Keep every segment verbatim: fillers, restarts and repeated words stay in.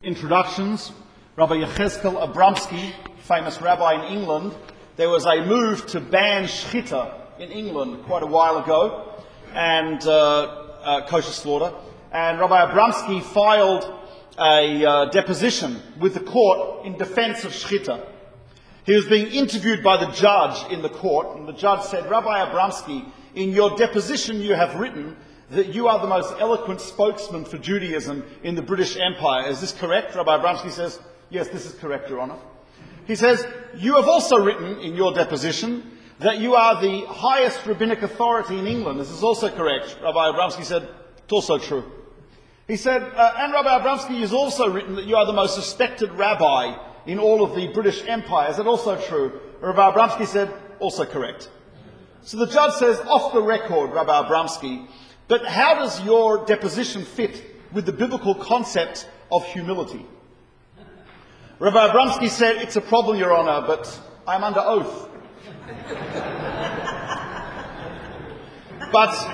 Introductions. Rabbi Yechezkel Abramsky, famous rabbi in England, there was a move to ban shchita in England quite a while ago, and uh, uh, kosher slaughter, and Rabbi Abramsky filed a uh, deposition with the court in defense of shchita. He was being interviewed by the judge in the court, and the judge said, "Rabbi Abramsky, in your deposition you have written that you are the most eloquent spokesman for Judaism in the British Empire. Is this correct?" Rabbi Abramsky says, "Yes, this is correct, Your Honour." He says, "You have also written in your deposition that you are the highest rabbinic authority in England. This is also correct." Rabbi Abramsky said, "It's also true." He said, uh, and Rabbi Abramsky has also written that you are the most respected rabbi in all of the British Empire. Is that also true? Rabbi Abramsky said, "Also correct." So the judge says, "Off the record, Rabbi Abramsky, but how does your deposition fit with the biblical concept of humility?" Rabbi Abramsky said, "It's a problem, Your Honour, but I'm under oath." But,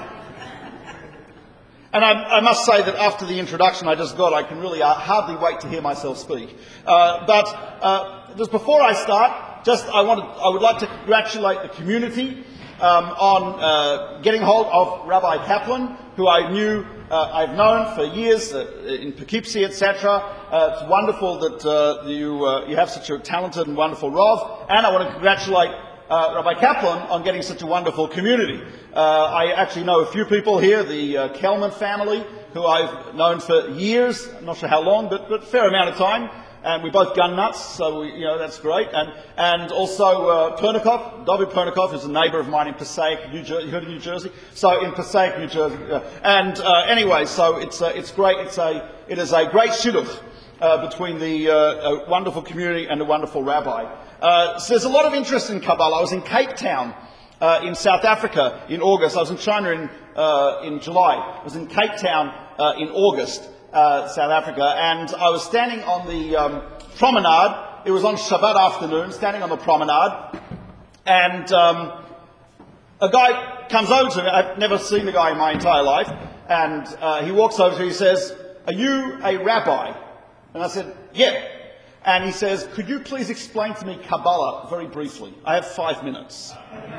and I, I must say that after the introduction I just got, I can really uh, hardly wait to hear myself speak. Uh, but uh, just before I start, just I wanted, I would like to congratulate the community um, on uh, getting hold of Rabbi Kaplan, who I knew, uh, I've known for years uh, in Poughkeepsie, et cetera. Uh, it's wonderful that uh, you uh, you have such a talented and wonderful Rav, and I want to congratulate uh, Rabbi Kaplan on getting such a wonderful community. Uh, I actually know a few people here, the uh, Kelman family, who I've known for years. I'm not sure how long, but but a fair amount of time. And we're both gun nuts, so we, you know, that's great. And and also uh, Pernikov, David Pernikov, is a neighbour of mine in Passaic, New Jersey. You heard of New Jersey? So in Passaic, New Jersey. Uh, and uh, anyway, so it's uh, it's great. It's a it is a great shidduch uh, between the uh, a wonderful community and a wonderful rabbi. Uh, so there's a lot of interest in Kabbalah. I was in Cape Town uh, in South Africa in August. I was in China in uh, in July. I was in Cape Town uh, in August. Uh, South Africa, and I was standing on the um, promenade. It was on Shabbat afternoon, standing on the promenade, and um, a guy comes over to me. I've never seen the guy in my entire life, and uh, he walks over to me. He says, "Are you a rabbi?" And I said, "Yeah." And he says, "Could you please explain to me Kabbalah very briefly? I have five minutes."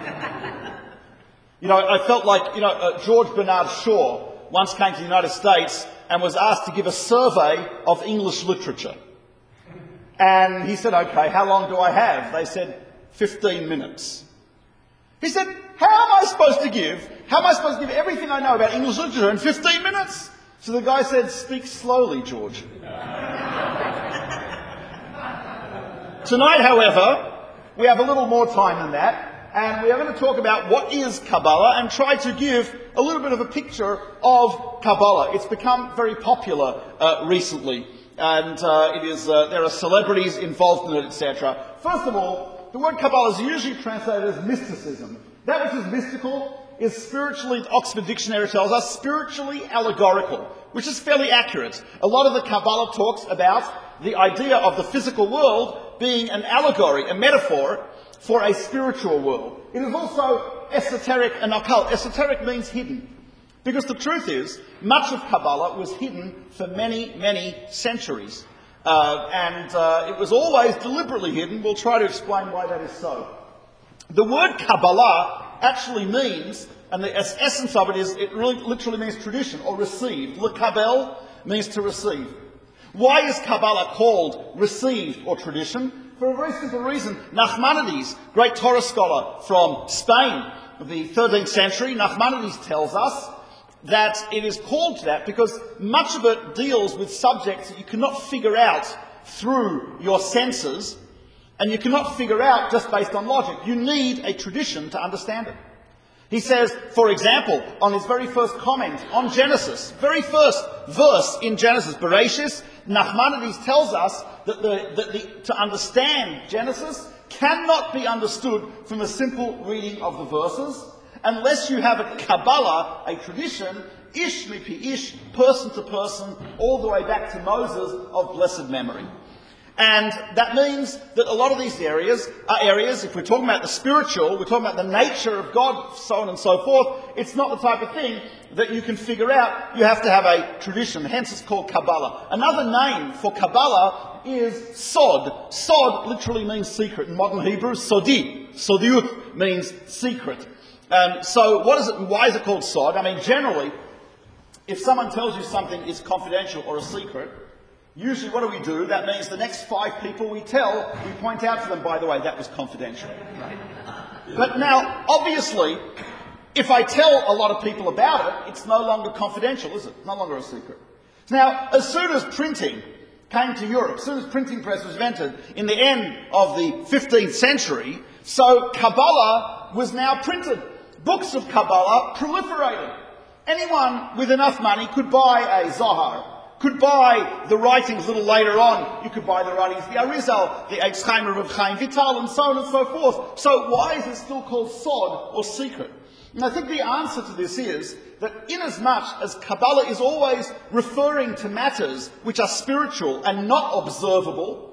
You know, I felt like, you know, uh, George Bernard Shaw once came to the United States and was asked to give a survey of English literature. And he said, "Okay, how long do I have?" They said, fifteen minutes. He said, how am I supposed to give, how am I supposed to give everything I know about English literature in fifteen minutes? So the guy said, "Speak slowly, George." Tonight, however, we have a little more time than that. And we are going to talk about what is Kabbalah and try to give a little bit of a picture of Kabbalah. It's become very popular uh, recently, and uh, it is uh, there are celebrities involved in it, et cetera. First of all, the word Kabbalah is usually translated as mysticism. That which is mystical is spiritually, Oxford Dictionary tells us, spiritually allegorical, which is fairly accurate. A lot of the Kabbalah talks about the idea of the physical world being an allegory, a metaphor, for a spiritual world. It is also esoteric and occult. Esoteric means hidden. Because the truth is, much of Kabbalah was hidden for many, many centuries. Uh, and uh, it was always deliberately hidden. We'll try to explain why that is so. The word Kabbalah actually means, and the essence of it is, it really literally means tradition or received. Lekabel means to receive. Why is Kabbalah called received or tradition? For a very simple reason. Nachmanides, great Torah scholar from Spain of the thirteenth century, Nachmanides tells us that it is called that because much of it deals with subjects that you cannot figure out through your senses, and you cannot figure out just based on logic. You need a tradition to understand it. He says, for example, on his very first comment on Genesis, very first verse in Genesis, Bereshis, Nachmanides tells us that, the, that the, to understand Genesis cannot be understood from a simple reading of the verses unless you have a Kabbalah, a tradition, ish mipi ish, person to person, all the way back to Moses of blessed memory. And that means that a lot of these areas are areas, if we're talking about the spiritual, we're talking about the nature of God, so on and so forth, it's not the type of thing that you can figure out. You have to have a tradition, hence it's called Kabbalah. Another name for Kabbalah is Sod. Sod literally means secret. In modern Hebrew, Sodi. Sodiut means secret. Um, so what is it, and why is it called Sod? I mean, generally, if someone tells you something is confidential or a secret, usually what do we do? That means the next five people we tell, we point out to them, by the way, that was confidential. Right? But now, obviously, if I tell a lot of people about it, it's no longer confidential, is it? It's no longer a secret. Now, as soon as printing came to Europe, as soon as printing press was invented in the end of the fifteenth century, so Kabbalah was now printed. Books of Kabbalah proliferated. Anyone with enough money could buy a Zohar, could buy the writings a little later on. You could buy the writings of the Arizal, the Eitz Chaim of Chaim Vital, and so on and so forth. So why is it still called Sod, or secret? And I think the answer to this is that inasmuch as Kabbalah is always referring to matters which are spiritual and not observable,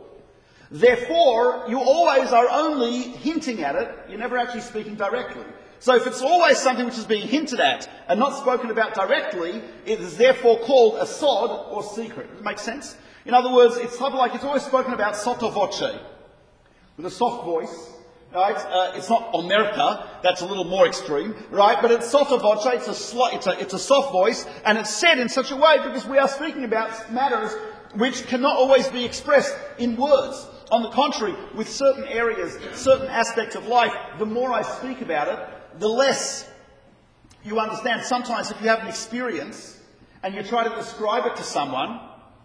therefore you always are only hinting at it, you're never actually speaking directly. So if it's always something which is being hinted at and not spoken about directly, it is therefore called a sod or secret. Does it make sense? In other words, it's sort of like it's always spoken about sotto voce, with a soft voice, right? Uh, it's not omerta, that's a little more extreme, right? But it's sotto voce, it's a, sli- it's, a, it's a soft voice, and it's said in such a way because we are speaking about matters which cannot always be expressed in words. On the contrary, with certain areas, certain aspects of life, the more I speak about it, the less you understand. Sometimes if you have an experience and you try to describe it to someone,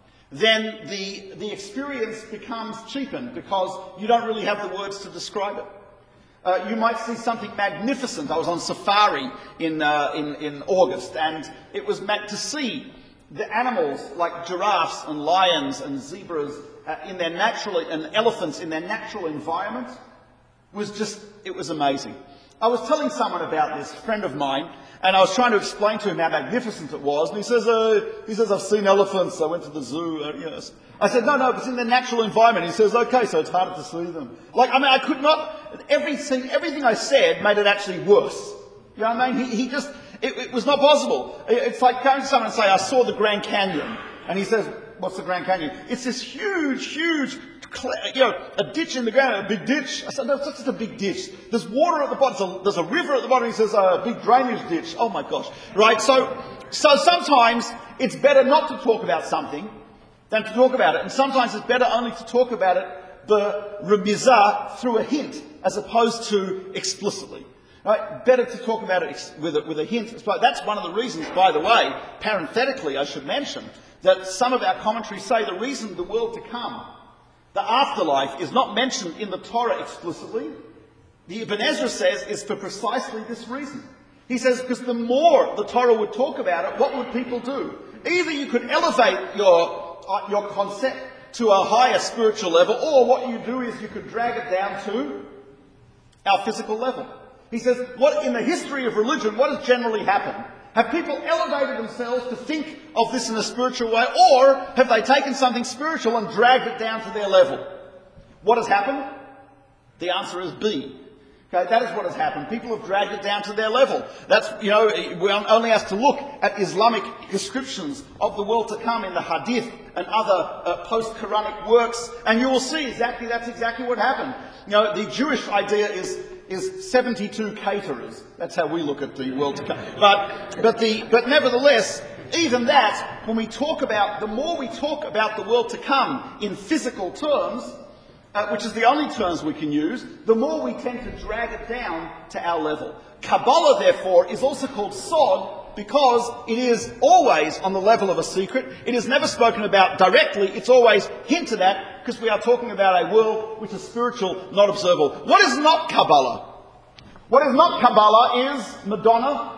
then the, the experience becomes cheapened because you don't really have the words to describe it. Uh, you might see something magnificent. I was on safari in, uh, in, in August, and it was meant to see the animals like giraffes and lions and zebras uh, in their natural, and elephants in their natural environment. Was just, it was amazing. I was telling someone about this, a friend of mine, and I was trying to explain to him how magnificent it was, and he says, uh, he says, I've seen elephants, I went to the zoo, uh, yes. I said, no, no, it's in their natural environment. He says, okay, so it's harder to see them. Like, I mean, I could not, everything, everything I said made it actually worse. You know what I mean? He, he just, it, it was not possible. It, it's like going to someone and say, I saw the Grand Canyon. And he says, what's the Grand Canyon? It's this huge, huge, you know, a ditch in the ground, a big ditch. I said, no, it's not just a big ditch. There's water at the bottom. There's a, there's a river at the bottom. He says, a uh, big drainage ditch. Oh my gosh. Right? So, so sometimes it's better not to talk about something than to talk about it. And sometimes it's better only to talk about it, the remizah, through a hint, as opposed to explicitly. Right? Better to talk about it with a, with a hint. That's one of the reasons, by the way, parenthetically I should mention, that some of our commentaries say the reason the world to come, the afterlife, is not mentioned in the Torah explicitly, the Ibn Ezra says, is for precisely this reason. He says, because the more the Torah would talk about it, what would people do? Either you could elevate your, uh, your concept to a higher spiritual level, or what you do is you could drag it down to our physical level. He says, what in the history of religion, what has generally happened? Have people elevated themselves to think of this in a spiritual way, or have they taken something spiritual and dragged it down to their level? What has happened? The answer is B. Okay, that is what has happened. People have dragged it down to their level. That's, you know, we only have to look at Islamic descriptions of the world to come in the Hadith and other uh, post-Quranic works, and you will see exactly that's exactly what happened. You know, the Jewish idea is is seventy-two caterers. That's how we look at the world to come. But, but, the, but nevertheless, even that, when we talk about, the more we talk about the world to come in physical terms, uh, which is the only terms we can use, the more we tend to drag it down to our level. Kabbalah, therefore, is also called Sod because it is always on the level of a secret. It is never spoken about directly. It's always hinted at because we are talking about a world which is spiritual, not observable. What is not Kabbalah? What is not Kabbalah is Madonna,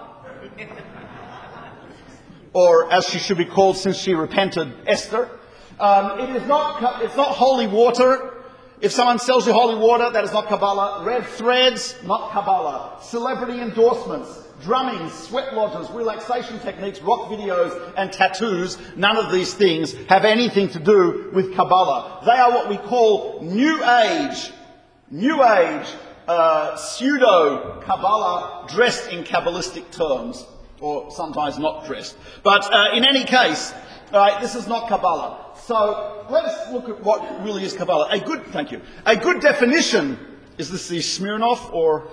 or as she should be called since she repented, Esther. Um, it is not, it's not holy water. If someone sells you holy water, that is not Kabbalah. Red threads, not Kabbalah. Celebrity endorsements, drumming, sweat lodges, relaxation techniques, rock videos and tattoos, none of these things have anything to do with Kabbalah. They are what we call New Age, New Age, uh, pseudo-Kabbalah dressed in Kabbalistic terms, or sometimes not dressed. But uh, in any case, uh, this is not Kabbalah. So let's look at what really is Kabbalah. A good, thank you, a good definition, is this the Smirnoff or...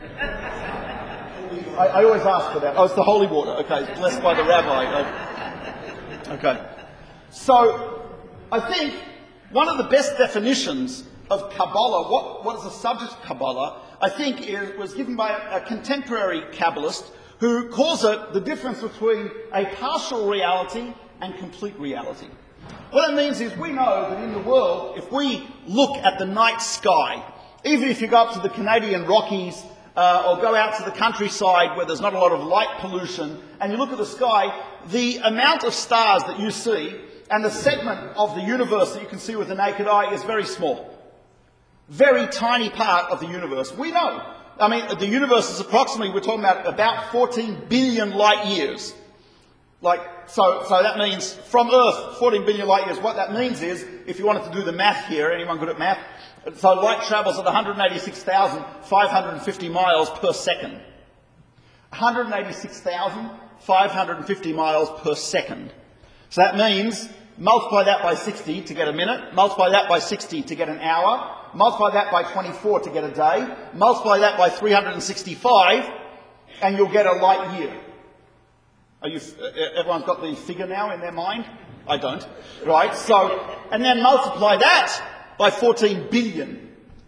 I, I always ask for that. Oh, it's the holy water. Okay, blessed by the rabbi. Okay. So, I think one of the best definitions of Kabbalah, what, what is the subject of Kabbalah, I think is, was given by a, a contemporary Kabbalist who calls it the difference between a partial reality and complete reality. What it means is we know that in the world, if we look at the night sky, even if you go up to the Canadian Rockies, Uh, or go out to the countryside where there's not a lot of light pollution, and you look at the sky, the amount of stars that you see and the segment of the universe that you can see with the naked eye is very small. Very tiny part of the universe. We know. I mean, the universe is approximately, we're talking about about fourteen billion light years. Like, so, so that means from Earth, fourteen billion light years. What that means is, if you wanted to do the math here, anyone good at math? So light travels at one hundred eighty-six thousand five hundred fifty miles per second. one hundred eighty-six thousand five hundred fifty miles per second. So that means, multiply that by sixty to get a minute, multiply that by sixty to get an hour, multiply that by twenty-four to get a day, multiply that by three hundred sixty-five, and you'll get a light year. Are you, everyone's got the figure now in their mind? I don't. Right? So, and then multiply that by fourteen billion.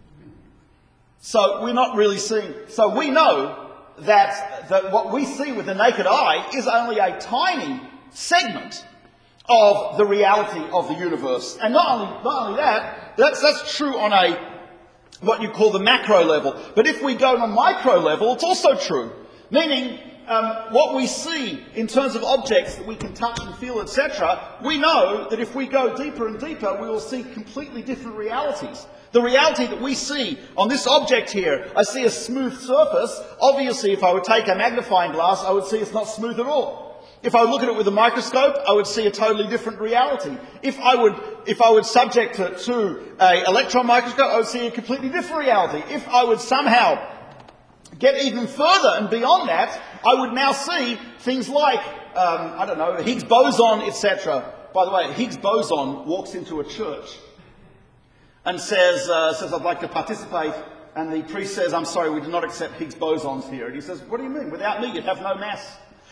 So we're not really seeing... So we know that, that what we see with the naked eye is only a tiny segment of the reality of the universe. And not only, not only that, that's, that's true on a what you call the macro level. But if we go on a micro level, it's also true. Meaning, um, what we see in terms of objects that we can touch and feel, et cetera, we know that if we go deeper and deeper, we will see completely different realities. The reality that we see on this object here, I see a smooth surface. Obviously, if I would take a magnifying glass, I would see it's not smooth at all. If I look at it with a microscope, I would see a totally different reality. If I would, if I would subject it to an electron microscope, I would see a completely different reality. If I would somehow get even further and beyond that, I would now see things like, um, I don't know, Higgs boson, et cetera. By the way, Higgs boson walks into a church and says, uh, says, I'd like to participate. And the priest says, I'm sorry, we do not accept Higgs bosons here. And he says, what do you mean? Without me, you'd have no mass.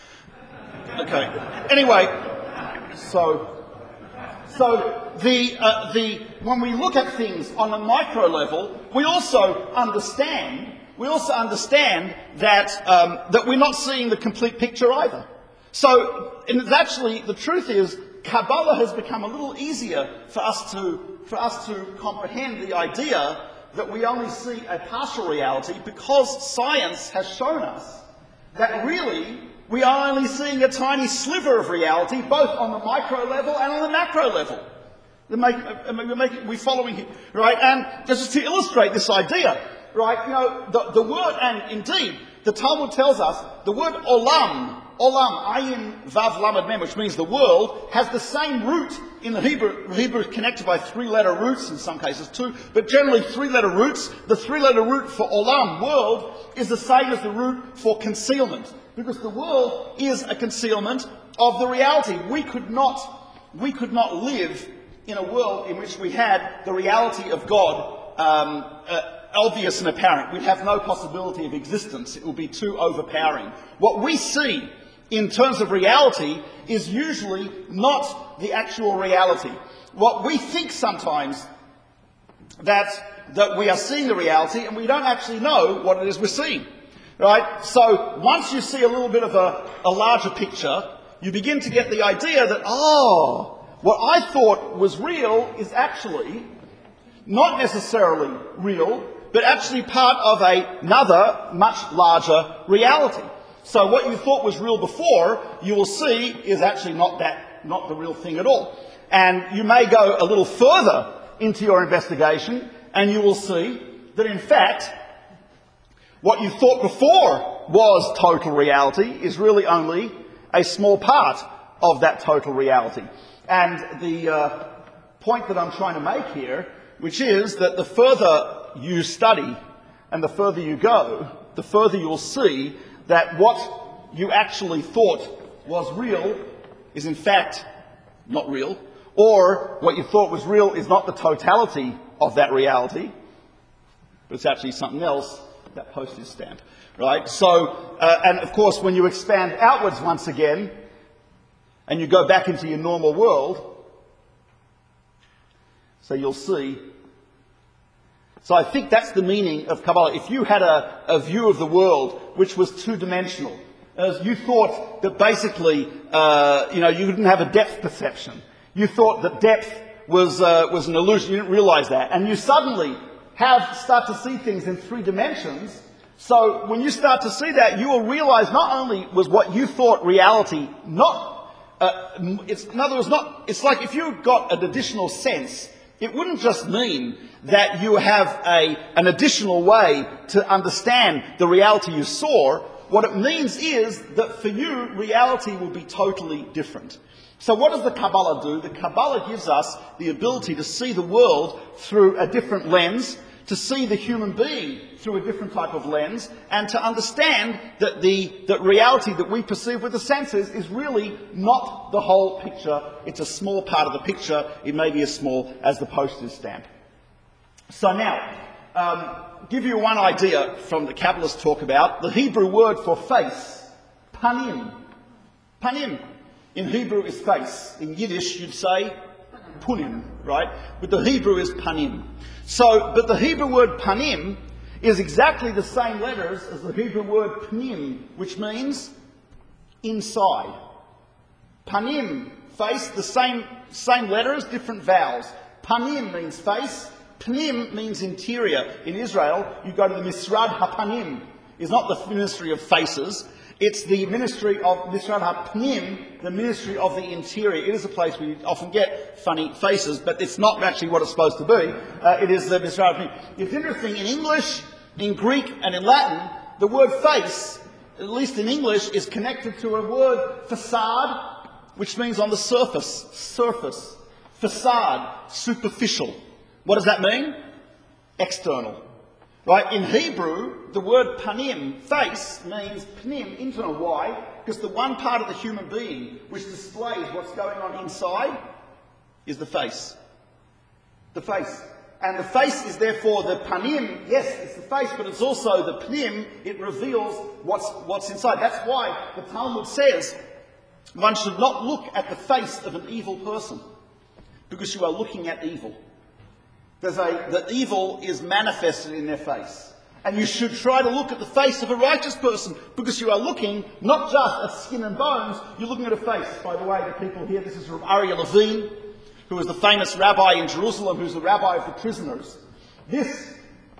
Okay. Anyway, so, so the, uh, the, when we look at things on a micro level, we also understand, we also understand that, um, that we're not seeing the complete picture either. So, and it's actually, the truth is, Kabbalah has become a little easier for us to, for us to comprehend the idea that we only see a partial reality because science has shown us that really we are only seeing a tiny sliver of reality, both on the micro level and on the macro level. We're, making, we're following here, right? And just to illustrate this idea, right? You know, the, the word, and indeed, the Talmud tells us the word olam, olam, ayin vav lamed mem, which means the world, has the same root in the Hebrew. Hebrew is connected by three-letter roots, in some cases two, but generally three-letter roots. The three-letter root for olam, world, is the same as the root for concealment, because the world is a concealment of the reality. We could not, we could not live in a world in which we had the reality of God um, uh, obvious and apparent. We'd have no possibility of existence. It would be too overpowering. What we see in terms of reality is usually not the actual reality. What we think sometimes that, that we are seeing the reality, and we don't actually know what it is we're seeing. Right? So once you see a little bit of a, a larger picture, you begin to get the idea that, oh, what I thought was real is actually not necessarily real, but actually part of a, another, much larger reality. So what you thought was real before, you will see is actually not that, not the real thing at all. And you may go a little further into your investigation, and you will see that in fact, what you thought before was total reality is really only a small part of that total reality. And the uh, point that I'm trying to make here, which is that the further you study and the further you go, the further you'll see that what you actually thought was real is in fact not real, or what you thought was real is not the totality of that reality, but it's actually something else, that postage stamp, right? So, uh, and of course, when you expand outwards once again, and you go back into your normal world, so you'll see. So I think that's the meaning of Kabbalah. If you had a, a view of the world which was two-dimensional, as you thought that basically, uh, you know, you didn't have a depth perception. You thought that depth was uh, was an illusion. You didn't realise that, and you suddenly have start to see things in three dimensions. So when you start to see that, you will realise not only was what you thought reality not, uh, it's in other words, not. It's like if you got an additional sense, it wouldn't just mean that you have a an additional way to understand the reality you saw. What it means is that for you, reality will be totally different. So what does the Kabbalah do? The Kabbalah gives us the ability to see the world through a different lens, to see the human being through a different type of lens, and to understand that the that reality that we perceive with the senses is really not the whole picture. It's a small part of the picture. It may be as small as the postage stamp. So now, um, give you one idea from the Kabbalists talk about the Hebrew word for face, panim. Panim. In Hebrew is face. In Yiddish you'd say punim, right? But the Hebrew is panim. So, but the Hebrew word panim is exactly the same letters as the Hebrew word pnim, which means inside. Panim, face, the same, same letters, different vowels. Panim means face, pnim means interior. In Israel, you go to the Misrad HaPanim. It's not the ministry of faces. It's the ministry of Misrad HaPnim, the ministry of the interior. It is a place where you often get funny faces, but it's not actually what it's supposed to be. Uh, it is the Misrad HaPnim. It's interesting, in English, in Greek, and in Latin, the word face, at least in English, is connected to a word facade, which means on the surface, surface, facade, superficial. What does that mean? External. Right? In Hebrew, the word panim, face, means pnim, internal. Why? Because the one part of the human being which displays what's going on inside is the face. The face. And the face is therefore the panim. Yes, it's the face, but it's also the pnim. It reveals what's, what's inside. That's why the Talmud says one should not look at the face of an evil person, because you are looking at evil. There's a, the evil is manifested in their face. And you should try to look at the face of a righteous person, because you are looking not just at skin and bones, you're looking at a face. By the way, the people here, this is from Aryeh Levine, who is the famous rabbi in Jerusalem, who's the rabbi of the prisoners. This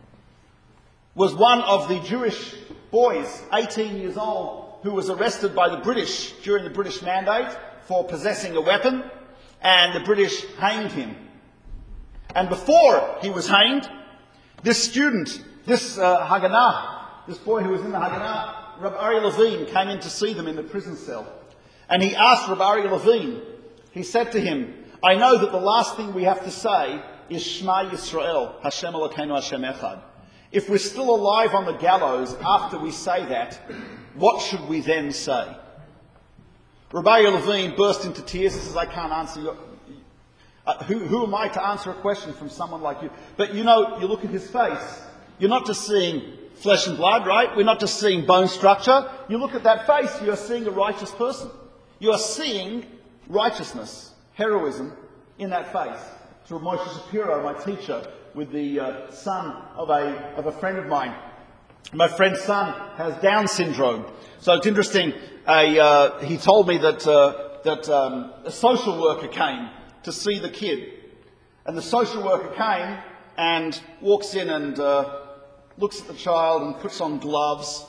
was one of the Jewish boys, eighteen years old, who was arrested by the British during the British Mandate for possessing a weapon, and the British hanged him. And before he was hanged, this student, this uh, Haganah, this boy who was in the Haganah, Rabbi Aryeh Levine, came in to see them in the prison cell. And he asked Rabbi Aryeh Levine, he said to him, I know that the last thing we have to say is Shema Yisrael, Hashem Elokeinu Hashem Echad. If we're still alive on the gallows after we say that, what should we then say? Rabbi Aryeh Levine burst into tears and says, I can't answer your... Uh, who, who am I to answer a question from someone like you? But you know, you look at his face, you're not just seeing flesh and blood, right? We're not just seeing bone structure. You look at that face, you are seeing a righteous person. You are seeing righteousness, heroism in that face. Through Moshe Shapiro, my teacher, with the uh, son of a, of a friend of mine. My friend's son has Down syndrome. So it's interesting, a, uh, he told me that, uh, that um, a social worker came to see the kid. And the social worker came and walks in and uh, looks at the child and puts on gloves.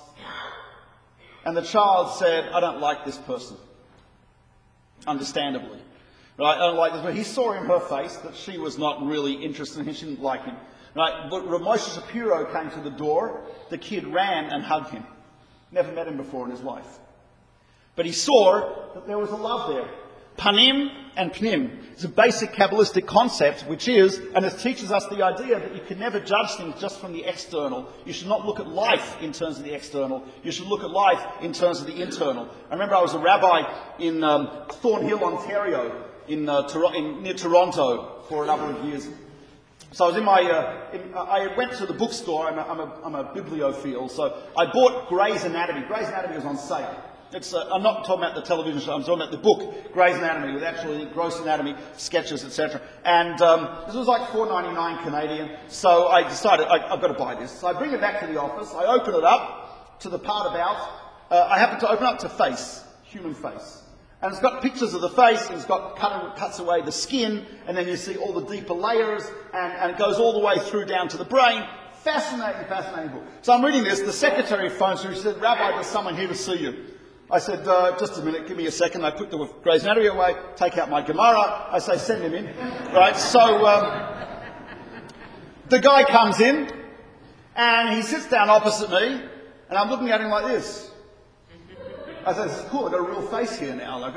And the child said, I don't like this person. Understandably. Right? I don't like this, but he saw in her face that she was not really interested in him. She didn't like him. Right? But when Moshe Shapiro came to the door, the kid ran and hugged him. Never met him before in his life. But he saw that there was a love there. Panim and pnim. It's a basic Kabbalistic concept, which is, and it teaches us the idea that you can never judge things just from the external. You should not look at life in terms of the external. You should look at life in terms of the internal. I remember I was a rabbi in um, Thornhill, Ontario, in, uh, Tor- in near Toronto for a number of years. So I was in my, uh, in, uh, I went to the bookstore. I'm a, I'm, a, I'm a bibliophile, so I bought Grey's Anatomy. Grey's Anatomy was on sale. It's, uh, I'm not talking about the television show, I'm talking about the book, Grey's Anatomy, with actually gross anatomy sketches, et cetera. And um, this was like four ninety-nine Canadian, so I decided I, I've got to buy this. So I bring it back to the office, I open it up to the part about, uh, I happen to open up to face, human face. And it's got pictures of the face, and it's got cut, cuts away the skin, and then you see all the deeper layers, and, and it goes all the way through down to the brain. Fascinating, fascinating book. So I'm reading this, the secretary phones me, she said, "Rabbi, there's someone here to see you." I said, uh, just a minute, give me a second. I put the Grey's Anatomy away, take out my Gemara. I say, send him in. Right, so um, the guy comes in, and he sits down opposite me, and I'm looking at him like this. I said, this is cool, I've got a real face here now. Like,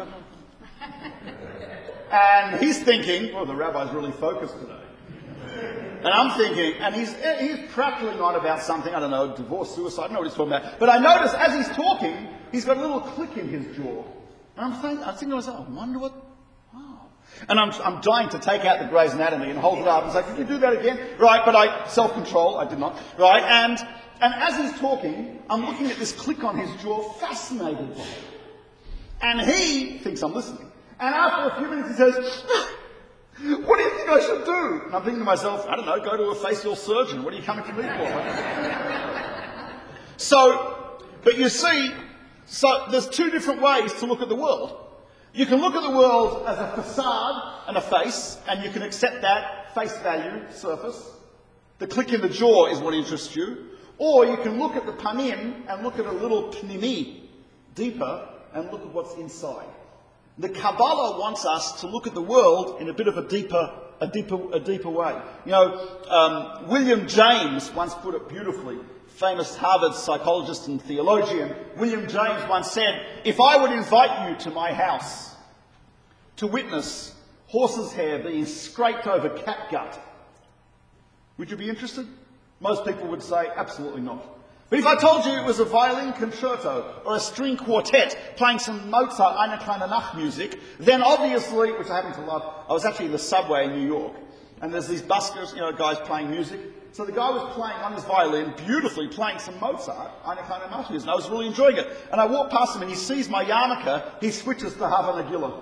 and he's thinking, well, the rabbi's really focused today. And I'm thinking, and he's he's prattling on about something, I don't know, divorce, suicide, I don't know what he's talking about. But I notice as he's talking, he's got a little click in his jaw. And I'm thinking, I'm thinking to myself, I wonder what, wow. And I'm, I'm dying to take out the Grey's Anatomy and hold it up and say, can you do that again? Right, but I, self-control, I did not. Right, and, and as he's talking, I'm looking at this click on his jaw, fascinated by it. And he thinks I'm listening. And after a few minutes he says, what do you think I should do? And I'm thinking to myself, I don't know, go to a facial surgeon. What are you coming to me for? So, but you see, so there's two different ways to look at the world. You can look at the world as a facade and a face, and you can accept that face value, surface. The click in the jaw is what interests you. Or you can look at the panim and look at a little pnimi, deeper, and look at what's inside. The Kabbalah wants us to look at the world in a bit of a deeper, a deeper, a deeper way. You know, um, William James once put it beautifully. Famous Harvard psychologist and theologian, William James once said, "If I would invite you to my house to witness horse's hair being scraped over catgut, would you be interested?" Most people would say, absolutely not. But if I told you it was a violin concerto or a string quartet playing some Mozart Eine kleine Nacht music, then obviously, which I happen to love, I was actually in the subway in New York, and there's these buskers, you know, guys playing music. So the guy was playing on his violin, beautifully playing some Mozart Eine kleine Nacht music, and I was really enjoying it. And I walked past him and he sees my yarmulke, he switches to Hava Nagila.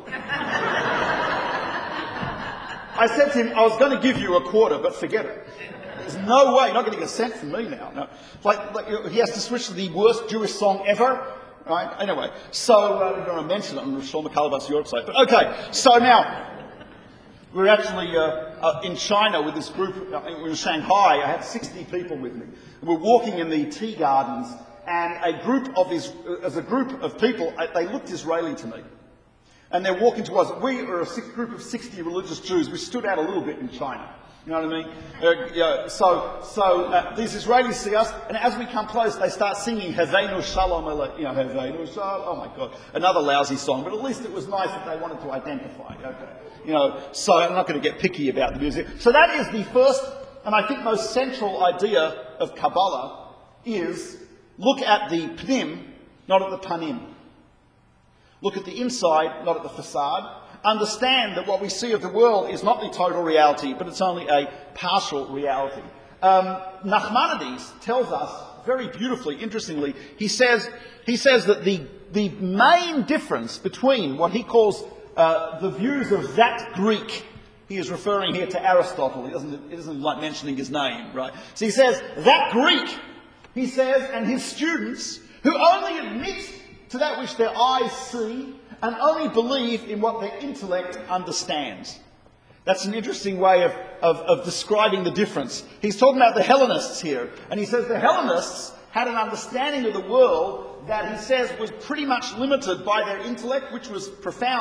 I said to him, I was going to give you a quarter, but forget it. There's no way, you're not getting a cent from me now. No. Like, like, he has to switch to the worst Jewish song ever. Right? Anyway, so uh, we're going to mention it on Shlomo Kalbas Yortzeit. But okay, so now, we're actually uh, uh, in China with this group, uh, in Shanghai. I had sixty people with me. We're walking in the tea gardens, and a group of these, uh, as a group of people, uh, they looked Israeli to me. And they're walking towards us. We are a six, group of sixty religious Jews. We stood out a little bit in China. You know what I mean? Uh, yeah, so so uh, these Israelis see us, and as we come close, they start singing Haveinu Shalom Aleichem. You know, Haveinu Shalom. Oh my God, another lousy song. But at least it was nice that they wanted to identify. Okay, you know. So I'm not going to get picky about the music. So that is the first, and I think most central idea of Kabbalah is look at the pnim, not at the panim. Look at the inside, not at the facade. Understand that what we see of the world is not the total reality, but it's only a partial reality. Um, Nachmanides tells us very beautifully, interestingly, he says, he says that the, the main difference between what he calls uh, the views of that Greek, he is referring here to Aristotle, he doesn't, he doesn't like mentioning his name, right? So he says, that Greek, he says, and his students, who only admit to that which their eyes see, and only believe in what their intellect understands. That's an interesting way of, of, of describing the difference. He's talking about the Hellenists here, and he says the Hellenists had an understanding of the world that he says was pretty much limited by their intellect, which was profound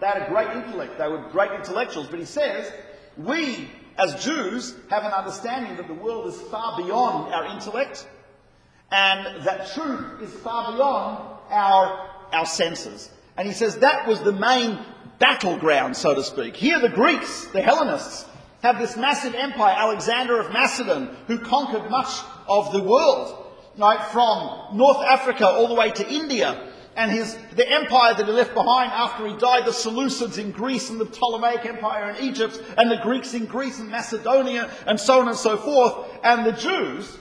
They had a great intellect. They were great intellectuals. But he says, we as Jews have an understanding that the world is far beyond our intellect and that truth is far beyond our, our senses. And he says that was the main battleground, so to speak. Here the Greeks, the Hellenists, have this massive empire, Alexander of Macedon, who conquered much of the world, right, from North Africa all the way to India. And his, the empire that he left behind after he died, the Seleucids in Greece and the Ptolemaic Empire in Egypt and the Greeks in Greece and Macedonia and so on and so forth. And the Jews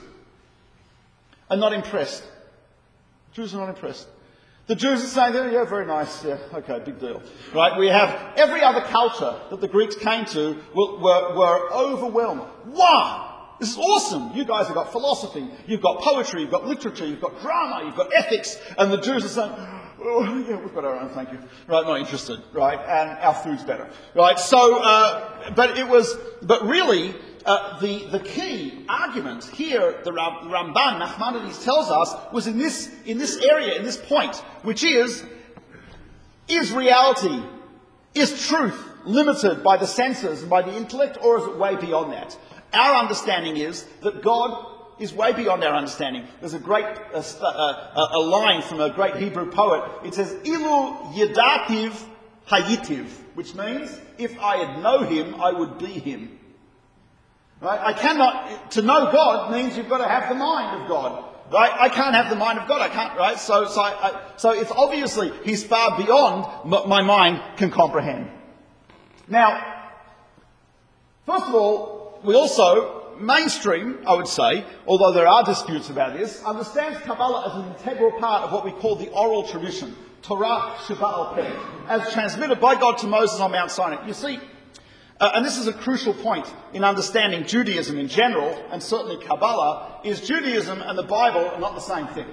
are not impressed. Jews are not impressed. The Jews are saying, yeah, very nice, yeah, okay, big deal. Right? We have every other culture that the Greeks came to were, were, were overwhelmed. Wow! This is awesome. You guys have got philosophy, you've got poetry, you've got literature, you've got drama, you've got ethics. And the Jews are saying, oh, yeah, we've got our own, thank you. Right, not interested, right? And our food's better. Right? So, uh, but it was, but really, uh, the, the key argument here, the Ramban, Nachmanides tells us, was in this, in this area, in this point, which is, is reality, is truth limited by the senses and by the intellect, or is it way beyond that? Our understanding is that God is way beyond our understanding. There's a great uh, uh, a line from a great Hebrew poet. It says, "Ilu yedativ hayitiv," which means, if I had known him, I would be him. Right? I cannot. To know God means you've got to have the mind of God. Right? I can't have the mind of God. I can't. Right? So, so, I, so it's obviously he's far beyond what my mind can comprehend. Now, first of all, we also, mainstream, I would say, although there are disputes about this, understands Kabbalah as an integral part of what we call the oral tradition, Torah Sheba'al Peh, as transmitted by God to Moses on Mount Sinai. You see, uh, and this is a crucial point in understanding Judaism in general, and certainly Kabbalah, is Judaism and the Bible are not the same thing.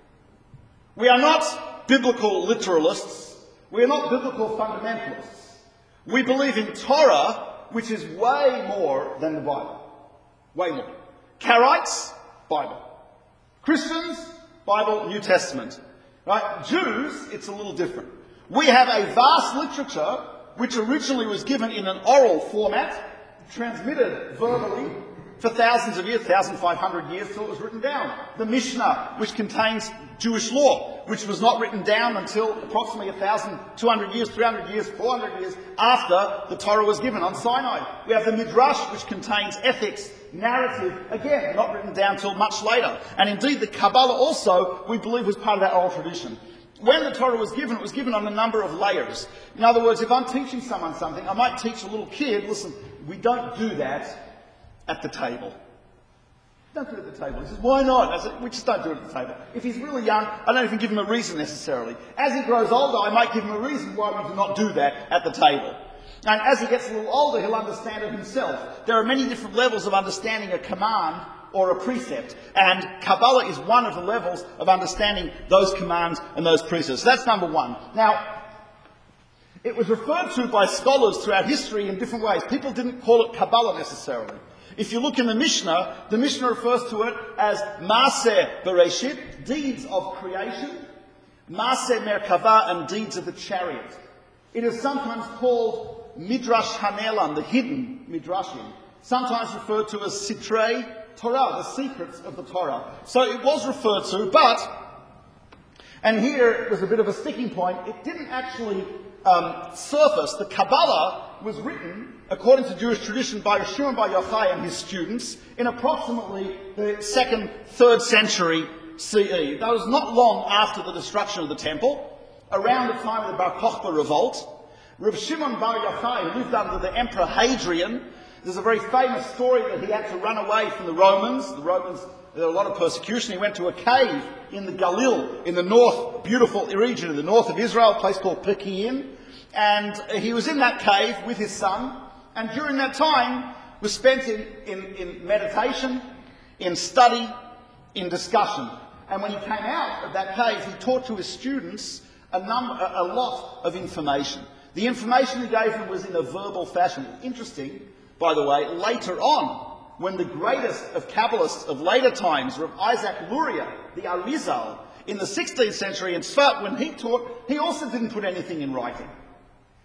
We are not biblical literalists. We are not biblical fundamentalists. We believe in Torah, which is way more than the Bible. Way more. Karaites, Bible. Christians, Bible, New Testament. Right? Jews, it's a little different. We have a vast literature which originally was given in an oral format, transmitted verbally for thousands of years, one thousand five hundred years till it was written down. The Mishnah, which contains Jewish law, which was not written down until approximately one thousand two hundred years, three hundred years, four hundred years after the Torah was given on Sinai. We have the Midrash, which contains ethics, narrative, again, not written down till much later. And indeed, the Kabbalah also, we believe, was part of that oral tradition. When the Torah was given, it was given on a number of layers. In other words, if I'm teaching someone something, I might teach a little kid, listen, we don't do that at the table. Don't do it at the table. He says, why not? I said, we just don't do it at the table. If he's really young, I don't even give him a reason necessarily. As he grows older, I might give him a reason why we do not do that at the table. And as he gets a little older, he'll understand it himself. There are many different levels of understanding a command or a precept. And Kabbalah is one of the levels of understanding those commands and those precepts. So that's number one. Now, it was referred to by scholars throughout history in different ways. People didn't call it Kabbalah necessarily. If you look in the Mishnah, the Mishnah refers to it as Maaseh Bereshit, deeds of creation, Maaseh Merkava, and deeds of the chariot. It is sometimes called Midrash Hanelam, the hidden Midrashim, sometimes referred to as Sitrei Torah, the secrets of the Torah. So it was referred to, but, and here was a bit of a sticking point, it didn't actually um, surface. The Kabbalah was written, according to Jewish tradition, by Yeshua Bar Yochai and his students in approximately the second, third century C E. That was not long after the destruction of the temple, around the time of the Bar Kokhba revolt. Reb Shimon Bar Yochai, who lived under the Emperor Hadrian, there's a very famous story that he had to run away from the Romans. The Romans, there was a lot of persecution. He went to a cave in the Galil, in the north, beautiful region in the north of Israel, a place called Pekiim. And he was in that cave with his son. And during that time was spent in, in, in meditation, in study, in discussion. And when he came out of that cave, he taught to his students a, number, a, a lot of information. The information he gave them was in a verbal fashion. Interesting, by the way, later on, when the greatest of Kabbalists of later times, Rav Isaac Luria, the Arizal, in the sixteenth century in Tzfat, when he taught, he also didn't put anything in writing.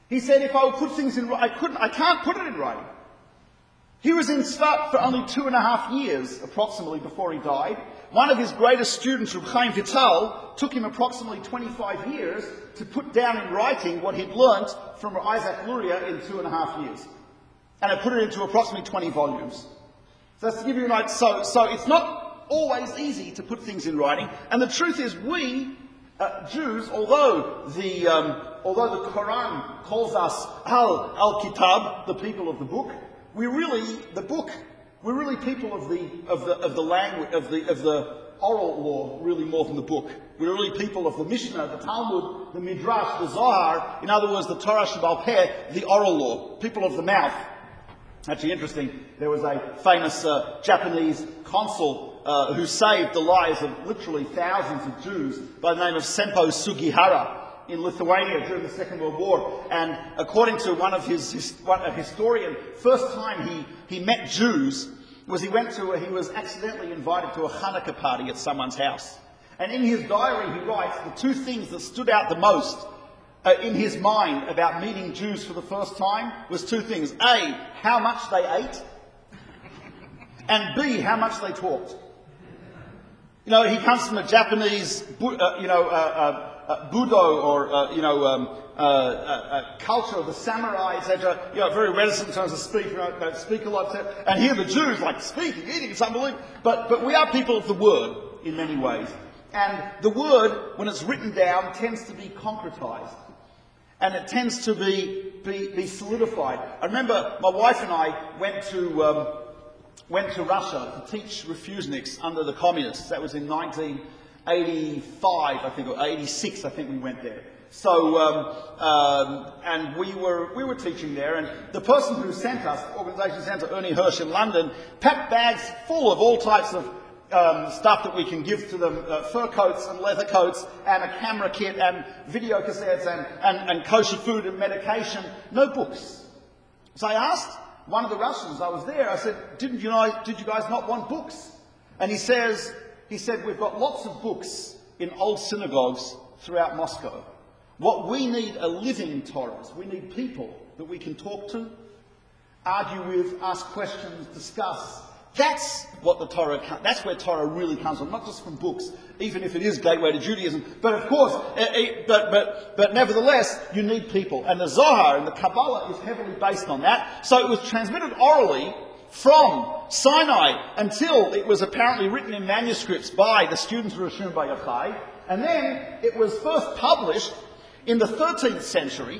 He said, if I would put things in writing, I couldn't, I can't put it in writing. He was in Tzfat for only two and a half years, approximately, before he died. One of his greatest students, Reb Chaim Vital, took him approximately twenty-five years to put down in writing what he'd learnt from Isaac Luria in two and a half years. And it put it into approximately twenty volumes. So that's to give you an idea. So, so it's not always easy to put things in writing. And the truth is, we, uh, Jews, although the, um, although the Quran calls us Al, Al-Kitab, the people of the book, we really, the book, we're really people of the, of the, of the language, of the, of the oral law, really more than the book. We're really people of the Mishnah, the Talmud, the Midrash, the Zohar, in other words, the Torah Shebaal Peh, the oral law, people of the mouth. Actually interesting, there was a famous uh, Japanese consul uh, who saved the lives of literally thousands of Jews by the name of Sempo Sugihara in Lithuania during the Second World War. And according to one of his, his one, a historian, first time he, he met Jews was he went to a, he was accidentally invited to a Hanukkah party at someone's house. And in his diary he writes the two things that stood out the most Uh, in his mind about meeting Jews for the first time was two things. A, how much they ate, and B, how much they talked. You know, he comes from a Japanese, uh, you know, uh, uh, uh, Budo or, uh, you know, um, uh, uh, uh, culture of the samurai, et cetera. You know, very reticent in terms of speaking, right? Don't speak a lot, et cetera. And here the Jews, like speaking, eating, it's unbelievable. But, but we are people of the word in many ways. And the word, when it's written down, tends to be concretized. And it tends to be, be, be solidified. I remember my wife and I went to, um, went to Russia to teach refuseniks under the communists. That was in nineteen eighty-five, I think, or eighty-six, I think we went there. So, um, um, and we were, we were teaching there, and the person who sent us, the organisation sent us, Ernie Hirsch in London, packed bags full of all types of Um, stuff that we can give to them, uh, fur coats and leather coats and a camera kit and video cassettes and, and, and kosher food and medication, no books. So I asked one of the Russians, I was there, I said, didn't you know, did you guys not want books? And he says, he said, we've got lots of books in old synagogues throughout Moscow. What we need are living Torahs. We need people that we can talk to, argue with, ask questions, discuss. That's what the Torah, that's where Torah really comes from, not just from books, even if it is gateway to Judaism. But of course, but, but, but nevertheless, you need people. And the Zohar and the Kabbalah is heavily based on that. So it was transmitted orally from Sinai until it was apparently written in manuscripts by the students of Rishon Bar Yochai. And then it was first published in the thirteenth century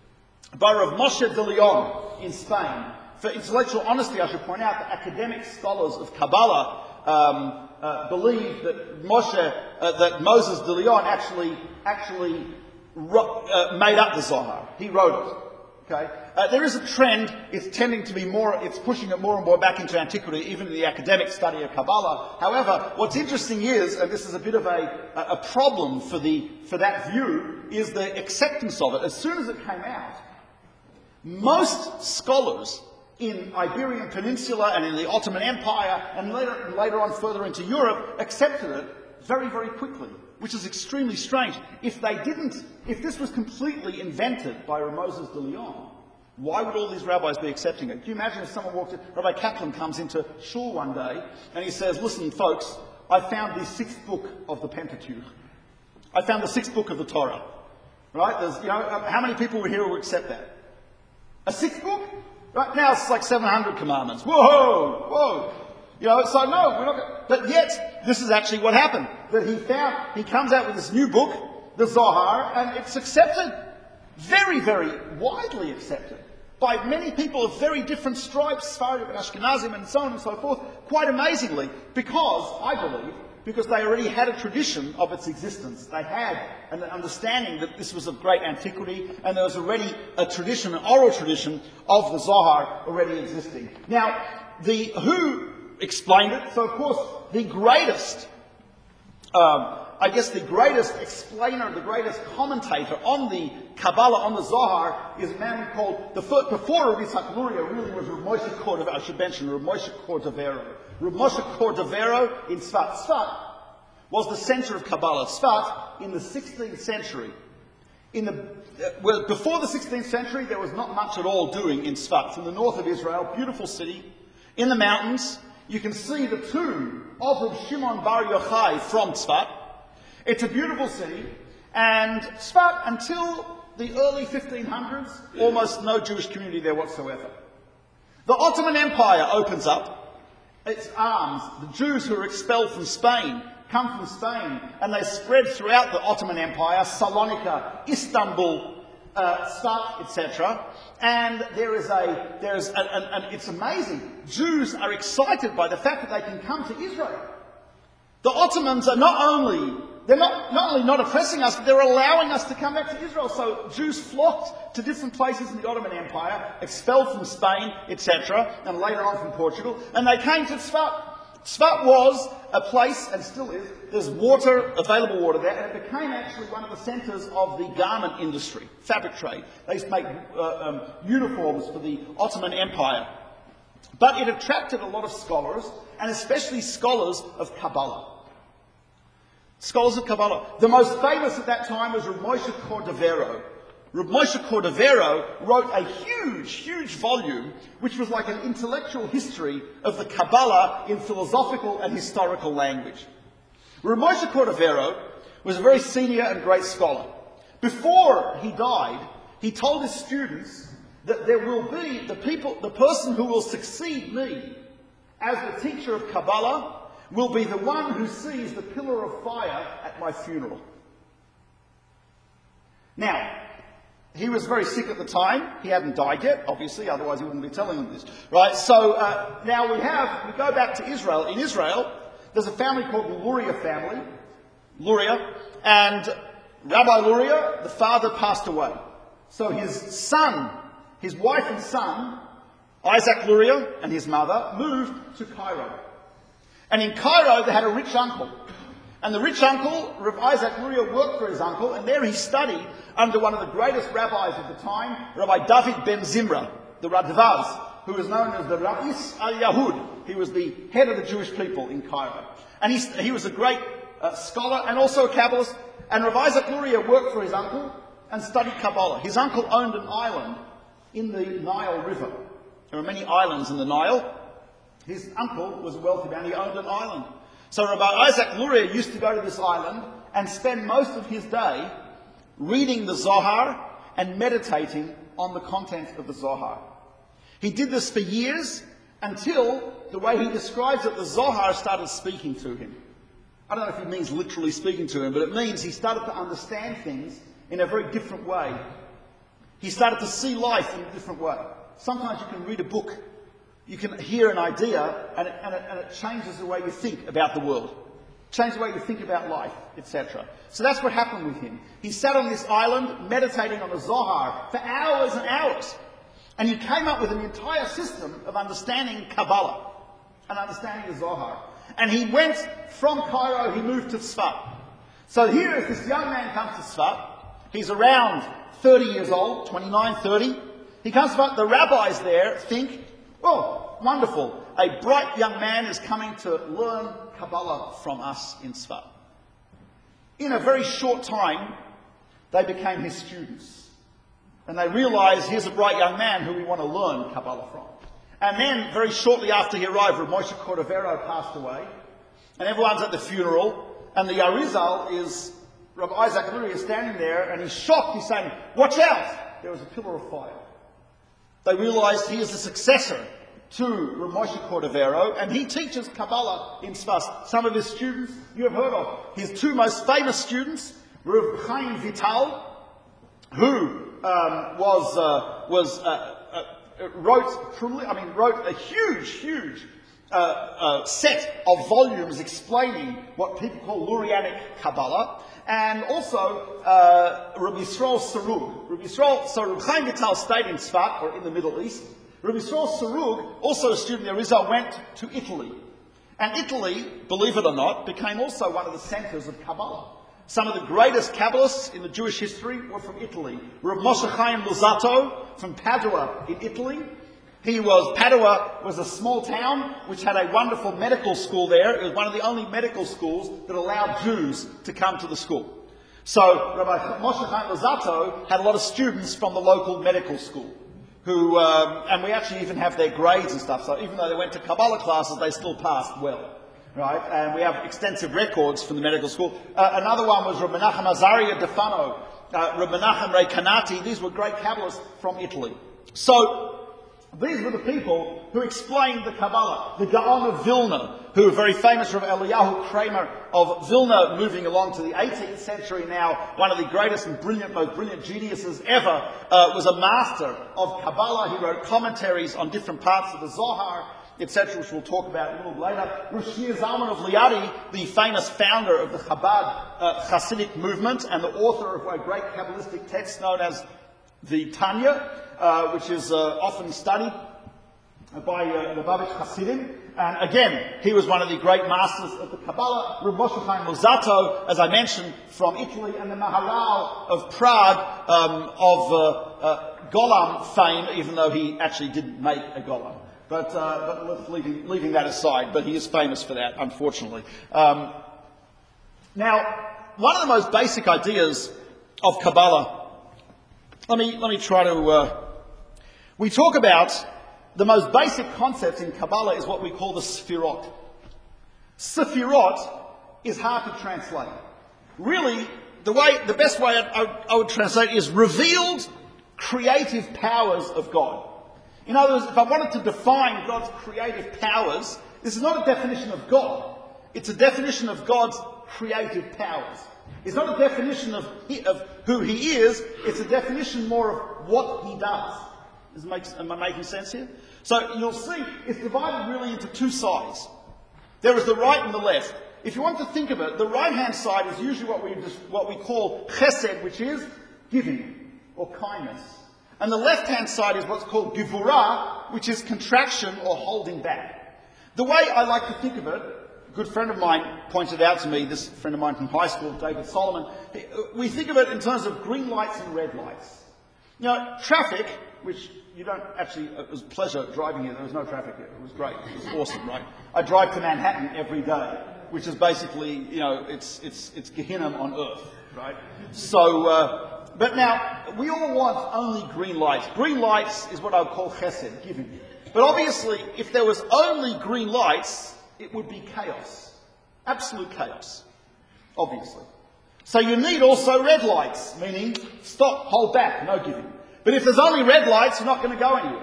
by Rav Moshe de Leon in Spain. For intellectual honesty, I should point out that academic scholars of Kabbalah um, uh, believe that Moshe, uh, that Moses de Leon actually actually ro- uh, made up the Zohar. He wrote it. Okay, uh, there is a trend. It's tending to be more. It's pushing it more and more back into antiquity, even in the academic study of Kabbalah. However, what's interesting is, and this is a bit of a a problem for the for that view, is the acceptance of it. As soon as it came out, most scholars in Iberian Peninsula and in the Ottoman Empire and later, and later on further into Europe accepted it very, very quickly, which is extremely strange. If they didn't, if this was completely invented by Moses de Leon, why would all these rabbis be accepting it? Can you imagine if someone walked in, Rabbi Kaplan comes into shul one day and he says, listen folks, I found the sixth book of the Pentateuch. I found the sixth book of the Torah. Right? There's, you know, how many people were here who would accept that? A sixth book? Right now it's like seven hundred commandments. Whoa, whoa. You know, so no, we're not gonna, but yet, this is actually what happened. That he found, he comes out with this new book, the Zohar, and it's accepted. Very, very widely accepted. By many people of very different stripes, Sephardim and Ashkenazim and so on and so forth, quite amazingly, because, I believe, because they already had a tradition of its existence. They had an understanding that this was of great antiquity, and there was already a tradition, an oral tradition of the Zohar already existing. Now, the who explained it? So, of course, the greatest, um, I guess the greatest explainer, the greatest commentator on the Kabbalah, on the Zohar, is a man called, the first, before Rabbi Yitzhak Luria really was Rav Moshe Cordovero, I should mention Rav Moshe Cordovero. Rav Moshe Cordovero in Tzfat. Tzfat was the center of Kabbalah. Tzfat, in the sixteenth century, In the, uh, well, before the sixteenth century, there was not much at all doing in Tzfat. It's in the north of Israel, beautiful city, in the mountains. You can see the tomb of Reb Shimon Bar Yochai from Tzfat. It's a beautiful city, and Tzfat, until the early fifteen hundreds, almost no Jewish community there whatsoever. The Ottoman Empire opens up its arms. The Jews who are expelled from Spain come from Spain, and they spread throughout the Ottoman Empire, Salonika, Istanbul, uh, Tzfat, et cetera. And there is a, there is, a, a, and it's amazing. Jews are excited by the fact that they can come to Israel. The Ottomans are not only, they're not, not only not oppressing us, but they're allowing us to come back to Israel. So Jews flocked to different places in the Ottoman Empire, expelled from Spain, et cetera, and later on from Portugal, and they came to Tzfat. Tzfat was a place, and still is, there's water, available water there, and it became actually one of the centres of the garment industry, fabric trade. They used to make uh, um, uniforms for the Ottoman Empire. But it attracted a lot of scholars, and especially scholars of Kabbalah. Scholars of Kabbalah. The most famous at that time was Reb Moshe Cordovero. Reb Moshe Cordovero wrote a huge, huge volume, which was like an intellectual history of the Kabbalah in philosophical and historical language. Reb Moshe Cordovero was a very senior and great scholar. Before he died, he told his students that there will be the people, the person who will succeed me as the teacher of Kabbalah will be the one who sees the pillar of fire at my funeral. Now, he was very sick at the time. He hadn't died yet, obviously, otherwise he wouldn't be telling them this. Right, so uh, now we have, we go back to Israel. In Israel, there's a family called the Luria family, Luria, and Rabbi Luria, the father, passed away. So his son, his wife and son, Isaac Luria and his mother, moved to Cairo. And in Cairo, they had a rich uncle. And the rich uncle, Rabbi Isaac Luria, worked for his uncle, and there he studied under one of the greatest rabbis of the time, Rabbi David ben Zimra, the Radvaz, who was known as the Ra'is al-Yahud. He was the head of the Jewish people in Cairo. And he, he was a great uh, scholar and also a Kabbalist. And Rabbi Isaac Luria worked for his uncle and studied Kabbalah. His uncle owned an island in the Nile River. There are many islands in the Nile. His uncle was a wealthy man. He owned an island. So Rabbi Isaac Luria used to go to this island and spend most of his day reading the Zohar and meditating on the content of the Zohar. He did this for years until, the way he describes it, the Zohar started speaking to him. I don't know if it means literally speaking to him, but it means he started to understand things in a very different way. He started to see life in a different way. Sometimes you can read a book, you can hear an idea, and it, and it, and it changes the way you think about the world. Changes the way you think about life, et cetera. So that's what happened with him. He sat on this island, meditating on the Zohar for hours and hours. And he came up with an entire system of understanding Kabbalah and understanding the Zohar. And he went from Cairo, he moved to Tzfat. So here is this young man comes to Tzfat. He's around thirty years old, twenty-nine, thirty. He comes to Tzfat. The rabbis there think, oh, wonderful. A bright young man is coming to learn Kabbalah from us in Tzfat. In a very short time, they became his students. And they realized, here's a bright young man who we want to learn Kabbalah from. And then, very shortly after he arrived, Reb Moshe Cordovero passed away. And everyone's at the funeral. And the Arizal is, Rabbi Isaac Luria is standing there, and he's shocked. He's saying, watch out! There was a pillar of fire. They realized he is the successor to Reb Moshe Cordovero, and he teaches Kabbalah in Tzfat. Some of his students you have heard of. His two most famous students, Reb Chaim Vital, who um, was uh, was uh, uh, wrote I mean wrote a huge, huge uh, uh, set of volumes explaining what people call Lurianic Kabbalah, and also uh, Rabbi Yisrael Sarug. Rabbi Yisrael, so Reb Chaim Vital stayed in Tzfat, or in the Middle East. Rabbi Yisrael Sarug, also a student of Arizal, went to Italy. And Italy, believe it or not, became also one of the centres of Kabbalah. Some of the greatest Kabbalists in the Jewish history were from Italy. Rav Moshe Chaim Luzzatto from Padua in Italy. He was, Padua was a small town which had a wonderful medical school there. It was one of the only medical schools that allowed Jews to come to the school. So Rabbi Moshe Chaim Luzzatto had a lot of students from the local medical school, who, um, and we actually even have their grades and stuff. So even though they went to Kabbalah classes, they still passed well, right? And we have extensive records from the medical school. Uh, another one was Rabbi Menachem Azaria Defano, uh, Rabbi Menachem Rekanati. These were great Kabbalists from Italy. So these were the people who explained the Kabbalah. The Gaon of Vilna, who were very famous, Rav Eliyahu Kramer of Vilna, moving along to the eighteenth century now, one of the greatest and brilliant, most brilliant geniuses ever, uh, was a master of Kabbalah. He wrote commentaries on different parts of the Zohar, et cetera, which we'll talk about a little later. Rav Shneir Zalman of Liadi, the famous founder of the Chabad uh, Hasidic movement and the author of a great Kabbalistic text known as the Tanya, uh, which is uh, often studied by uh, the Lubavitch Hasidim. And again, he was one of the great masters of the Kabbalah. Rav Moshe Chaim Luzzatto, as I mentioned, from Italy, and the Maharal of Prague, um, of uh, uh, Golem fame, even though he actually didn't make a Golem. But, uh, but leaving, leaving that aside, but he is famous for that, unfortunately. Um, now, one of the most basic ideas of Kabbalah, let me, let me try to, uh, we talk about the most basic concept in Kabbalah is what we call the Sefirot. Sefirot is hard to translate. Really, the way, the best way I, I, I would translate is revealed creative powers of God. In other words, if I wanted to define God's creative powers, this is not a definition of God. It's a definition of God's creative powers. It's not a definition of, he, of who He is, it's a definition more of what He does. Does it make, am I making sense here? So you'll see it's divided really into two sides. There is the right and the left. If you want to think of it, the right-hand side is usually what we, just, what we call chesed, which is giving or kindness. And the left-hand side is what's called gevurah, which is contraction or holding back. The way I like to think of it, a good friend of mine pointed out to me, this friend of mine from high school, David Solomon, we think of it in terms of green lights and red lights. You know, traffic, which you don't actually, it was a pleasure driving here. There was no traffic here. It was great. It was awesome, right? I drive to Manhattan every day, which is basically, you know, it's it's it's Gehenna on earth, right? So, uh, but now, we all want only green lights. Green lights is what I would call chesed, giving. But obviously, if there was only green lights, it would be chaos. Absolute chaos. Obviously. So you need also red lights, meaning stop, hold back, no giving. But if there's only red lights, you're not going to go anywhere.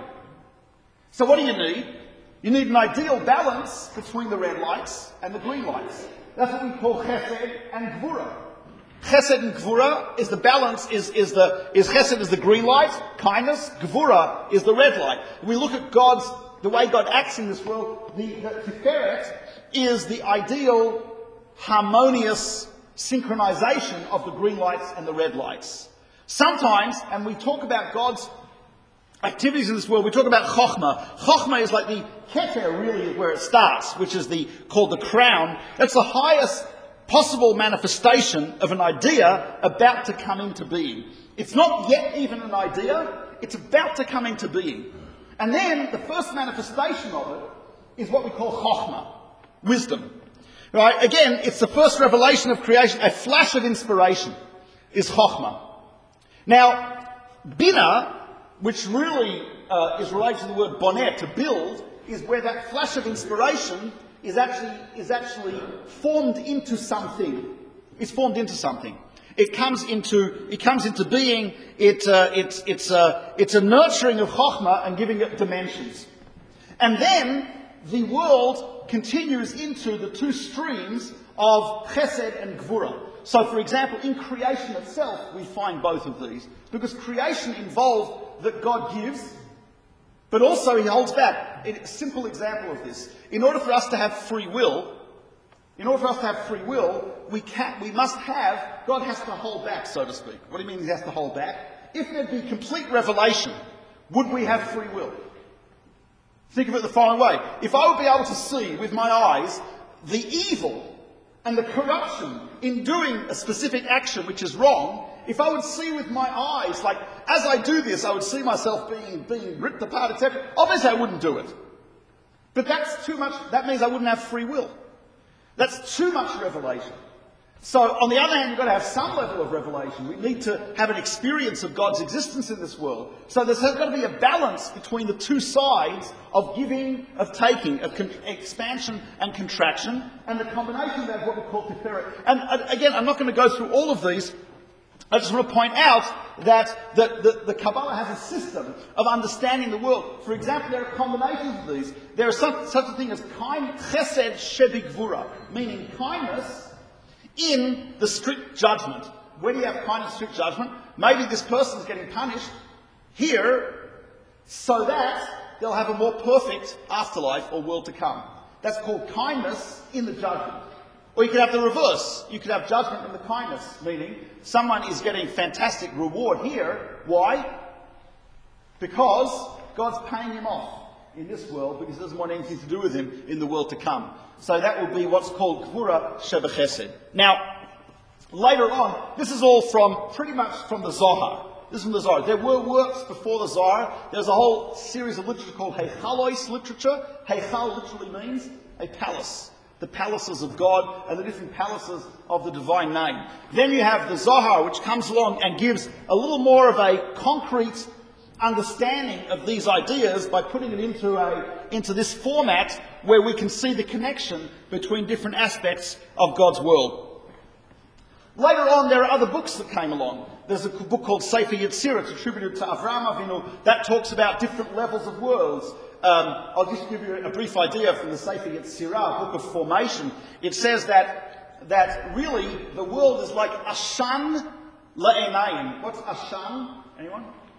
So what do you need? You need an ideal balance between the red lights and the green lights. That's what we call chesed and gvura. Chesed and gvura is the balance, is, is the, is chesed is the green light, kindness, gvura is the red light. When we look at God's, the way God acts in this world, the, the Tiferet is the ideal, harmonious synchronization of the green lights and the red lights. Sometimes, and we talk about God's activities in this world, we talk about Chokhmah. Chokhmah is like the keter, really, where it starts, which is the called the crown. That's the highest possible manifestation of an idea about to come into being. It's not yet even an idea, it's about to come into being. And then, the first manifestation of it is what we call Chokhmah, wisdom. Right? Again, it's the first revelation of creation, a flash of inspiration is Chokhmah. Now, Bina, which really uh, is related to the word boneh, to build, is where that flash of inspiration is actually is actually formed into something. It's formed into something. It comes into it comes into being. It uh, it's it's a it's a nurturing of Chokhmah and giving it dimensions. And then the world continues into the two streams of Chesed and Gvura. So, for example, in creation itself, we find both of these. Because creation involved that God gives, but also He holds back. A simple example of this. In order for us to have free will, in order for us to have free will, we can't, we must have, God has to hold back, so to speak. What do you mean He has to hold back? If there'd be complete revelation, would we have free will? Think of it the following way. If I would be able to see with my eyes the evil and the corruption in doing a specific action which is wrong, if I would see with my eyes, like, as I do this, I would see myself being, being ripped apart, et cetera. Obviously I wouldn't do it. But that's too much, that means I wouldn't have free will. That's too much revelation. So, on the other hand, you've got to have some level of revelation. We need to have an experience of God's existence in this world. So there's got to be a balance between the two sides of giving, of taking, of con- expansion and contraction, and the combination of that is what we call tiferet. And uh, again, I'm not going to go through all of these. I just want to point out that the, the, the Kabbalah has a system of understanding the world. For example, there are combinations of these. There is some, such a thing as kind, chesed shebigvura, meaning kindness in the strict judgment. When you have kindness, strict judgment, maybe this person is getting punished here so that they'll have a more perfect afterlife or world to come. That's called kindness in the judgment. Or you could have the reverse. You could have judgment in the kindness, meaning someone is getting fantastic reward here. Why? Because God's paying him off in this world because he doesn't want anything to do with him in the world to come. So that would be what's called Gvura Shebechesed. Now, later on, this is all from, pretty much from the Zohar. This is from the Zohar. There were works before the Zohar. There's a whole series of literature called Heichalois literature. Heichal literally means a palace. The palaces of God and the different palaces of the divine name. Then you have the Zohar, which comes along and gives a little more of a concrete understanding of these ideas by putting it into a into this format where we can see the connection between different aspects of God's world. Later on, there are other books that came along. There's a book called Sefer Yetzirah, it's attributed to Avraham Avinu, that talks about different levels of worlds. Um, I'll just give you a brief idea from the Sefer Yetzirah, book of formation. It says that that really the world is like Ashan La'enayim. What's Ashan? Anyone?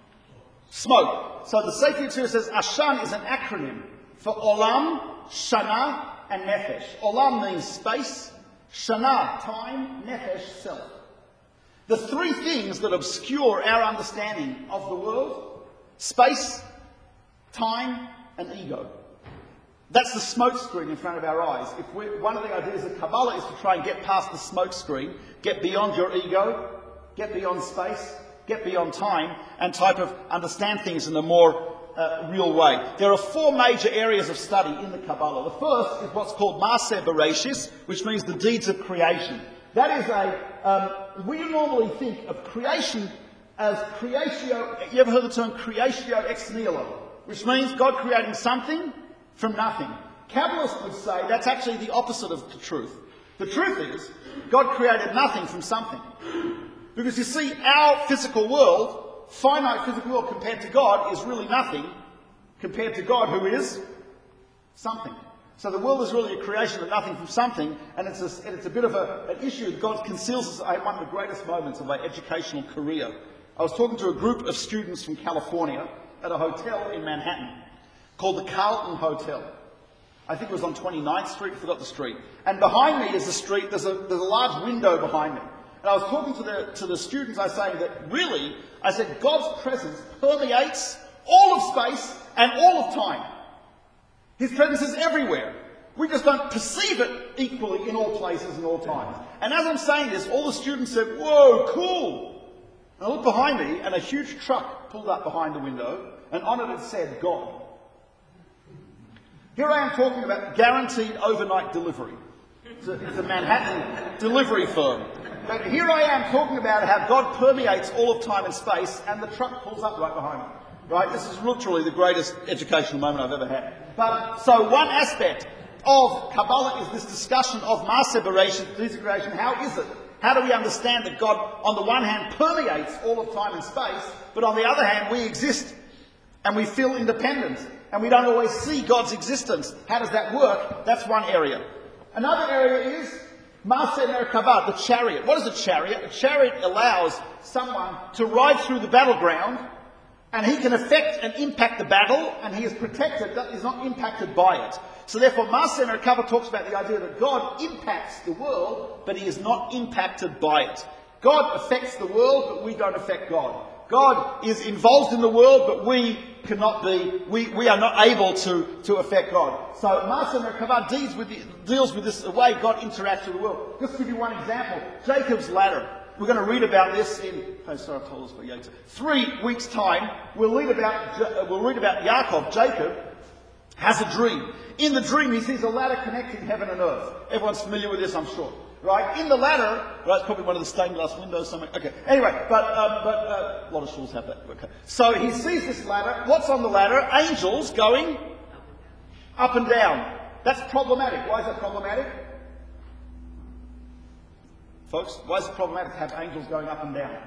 Smoke. So the Sefer Yetzirah says Ashan is an acronym for Olam, Shana, and Nefesh. Olam means space, Shana, time, Nefesh, self. The three things that obscure our understanding of the world: space, time, and ego. That's the smoke screen in front of our eyes. If we're, one of the ideas of Kabbalah is to try and get past the smoke screen, get beyond your ego, get beyond space, get beyond time, and type of understand things in a more uh, real way. There are four major areas of study in the Kabbalah. The first is what's called Maaseh Bereshis, which means the deeds of creation. That is a, um, we normally think of creation as creatio, you ever heard the term creatio ex nihilo? Which means God creating something from nothing. Kabbalists would say that's actually the opposite of the truth. The truth is, God created nothing from something. Because you see, our physical world, finite physical world compared to God, is really nothing compared to God, who is something. So the world is really a creation of nothing from something, and it's a, and it's a bit of a, an issue that God conceals us at one of the greatest moments of my educational career. I was talking to a group of students from California at a hotel in Manhattan called the Carlton Hotel. I think it was on twenty-ninth Street, I forgot the street. And behind me is the street, there's a, there's a large window behind me. And I was talking to the, to the students, I was saying that really, I said, God's presence permeates all of space and all of time. His presence is everywhere. We just don't perceive it equally in all places and all times. And as I'm saying this, all the students said, whoa, cool. And I looked behind me, and a huge truck pulled up behind the window, and on it it said, God. Here I am talking about guaranteed overnight delivery. It's a, it's a Manhattan delivery firm. But here I am talking about how God permeates all of time and space, and the truck pulls up right behind me. Right? This is literally the greatest educational moment I've ever had. But, so one aspect of Kabbalah is this discussion of Maaseh Bereshis, deeds of creation. How is it? How do we understand that God, on the one hand, permeates all of time and space, but on the other hand, we exist and we feel independent and we don't always see God's existence? How does that work? That's one area. Another area is Maaseh Merkavah, the chariot. What is a chariot? A chariot allows someone to ride through the battleground, and he can affect and impact the battle, and he is protected, that is not impacted by it. So therefore, Maaseh Merkavah talks about the idea that God impacts the world, but he is not impacted by it. God affects the world, but we don't affect God. God is involved in the world, but we cannot be, we, we are not able to, to affect God. So Maaseh Merkavah deals with, the, deals with this, the way God interacts with the world. Just to give you one example, Jacob's ladder. We're going to read about this in, oh sorry, I told us about Yaakov. Three weeks' time, we'll read about, we'll read about Yaakov. Jacob has a dream. In the dream, he sees a ladder connecting heaven and earth. Everyone's familiar with this, I'm sure. right? In the ladder, right, it's probably one of the stained glass windows somewhere. Okay, anyway, but, um, but uh, a lot of schools have that. Okay. So he sees this ladder. What's on the ladder? Angels going up and down. That's problematic. Why is that problematic? Folks, why is it problematic to have angels going up and down?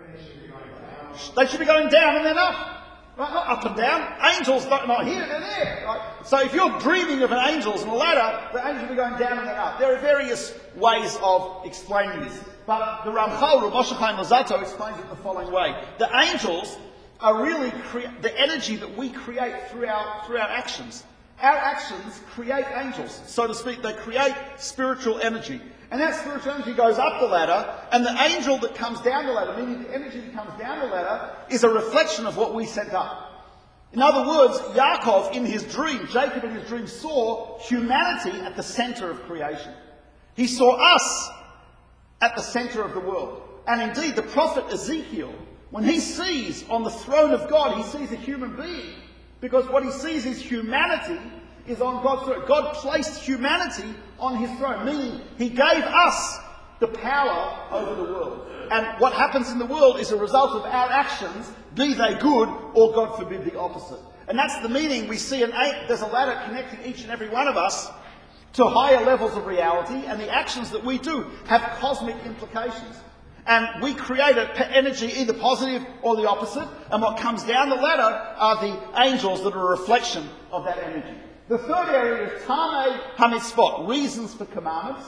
They should be going down and then up. Right? Not up and down. Angels not, not here, they're there. Right? So if you're dreaming of an angels and a ladder, the angels will be going down and then up. There are various ways of explaining this. But the Ramchal, Rav Moshe Chaim Luzzatto, explains it the following way. The angels are really cre- the energy that we create through our, through our actions. Our actions create angels, so to speak. They create spiritual energy. And that spiritual energy goes up the ladder, and the angel that comes down the ladder, meaning the energy that comes down the ladder, is a reflection of what we sent up. In other words, Yaakov in his dream, Jacob in his dream, saw humanity at the centre of creation. He saw us at the centre of the world. And indeed, the prophet Ezekiel, when he sees on the throne of God, he sees a human being, because what he sees is humanity is on God's throne. God placed humanity on his throne, meaning he gave us the power over the world. And what happens in the world is a result of our actions, be they good or, God forbid, the opposite. And that's the meaning we see in eight. There's a ladder connecting each and every one of us to higher levels of reality, and the actions that we do have cosmic implications. And we create an energy either positive or the opposite, and what comes down the ladder are the angels that are a reflection of that energy. The third area is Tamei HaMitzvot, reasons for commandments.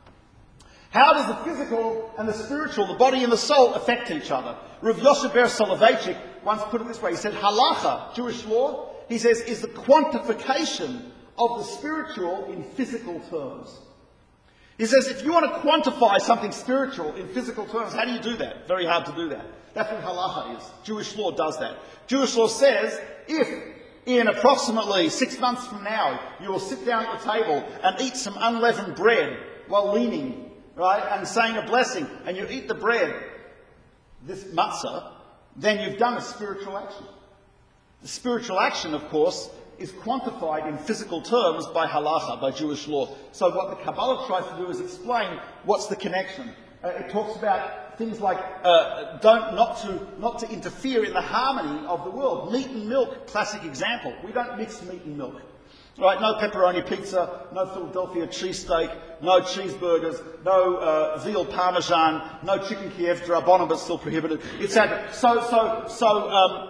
How does the physical and the spiritual, the body and the soul, affect each other? Rav Yosef Ber Soloveitchik once put it this way. He said, halacha, Jewish law, he says, is the quantification of the spiritual in physical terms. He says, if you want to quantify something spiritual in physical terms, how do you do that? Very hard to do that. That's what halacha is. Jewish law does that. Jewish law says, if in approximately six months from now, you will sit down at the table and eat some unleavened bread while leaning, right, and saying a blessing, and you eat the bread, this matzah, then you've done a spiritual action. The spiritual action, of course, is quantified in physical terms by halacha, by Jewish law. So what the Kabbalah tries to do is explain what's the connection. Uh, it talks about things like uh, don't not to not to interfere in the harmony of the world. Meat and milk, classic example. We don't mix meat and milk. Right? No pepperoni pizza, no Philadelphia cheesesteak, no cheeseburgers, no uh, veal parmesan, no chicken Kiev drabonim, but still prohibited, et cetera. So, so, so, um,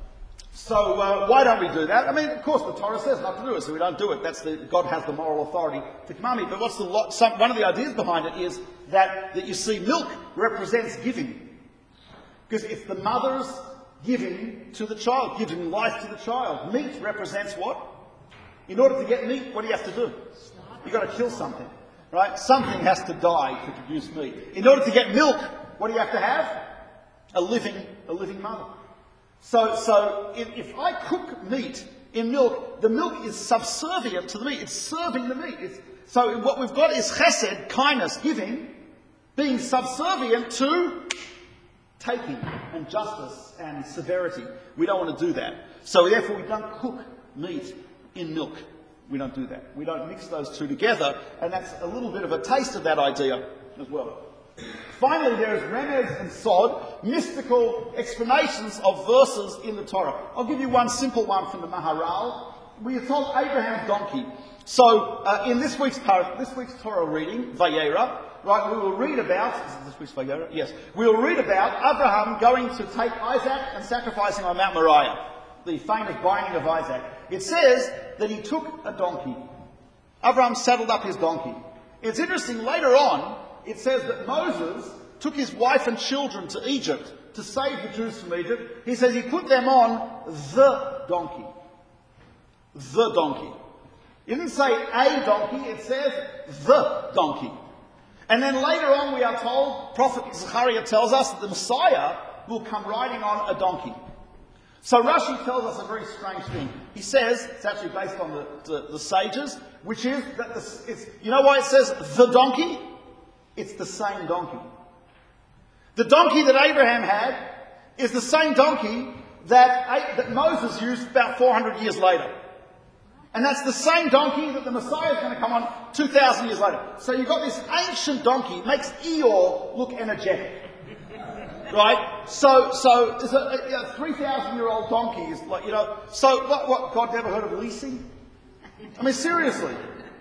so uh, why don't we do that? I mean, of course, the Torah says not to do it, so we don't do it. That's the God has the moral authority to command me. But what's the lo- some, one of the ideas behind it is that that you see, milk represents giving, because it's the mother's giving to the child, giving life to the child. Meat represents what? In order to get meat, what do you have to do? You've got to kill something, right? Something has to die to produce meat. In order to get milk, what do you have to have? A living, a living mother. So, so if, if I cook meat in milk, the milk is subservient to the meat. It's serving the meat. It's, so what we've got is chesed, kindness, giving, being subservient to taking and justice and severity. We don't want to do that. So therefore we don't cook meat in milk. We don't do that. We don't mix those two together, and that's a little bit of a taste of that idea as well. Finally, there is remez and sod, mystical explanations of verses in the Torah. I'll give you one simple one from the Maharal. We are told Abraham's donkey. So, uh, in this week's par- this week's Torah reading, Vayera, right, we will read about, is it this week's Vayera? Yes. We will read about Abraham going to take Isaac and sacrificing on Mount Moriah, the famous binding of Isaac. It says that he took a donkey. Abraham saddled up his donkey. It's interesting, later on, it says that Moses took his wife and children to Egypt to save the Jews from Egypt. He says he put them on the donkey. The donkey. It didn't say a donkey, it says the donkey. And then later on we are told, Prophet Zechariah tells us that the Messiah will come riding on a donkey. So Rashi tells us a very strange thing. He says, it's actually based on the, the, the sages, which is that the, it's, you know why it says the donkey? It's the same donkey. The donkey that Abraham had is the same donkey that, that Moses used about four hundred years later. And that's the same donkey that the Messiah is going to come on two thousand years later. So you've got this ancient donkey, it makes Eeyore look energetic. Right? So, so it's a, a, a three thousand year old donkey is like, you know, so what, what, God never heard of leasing? I mean, seriously.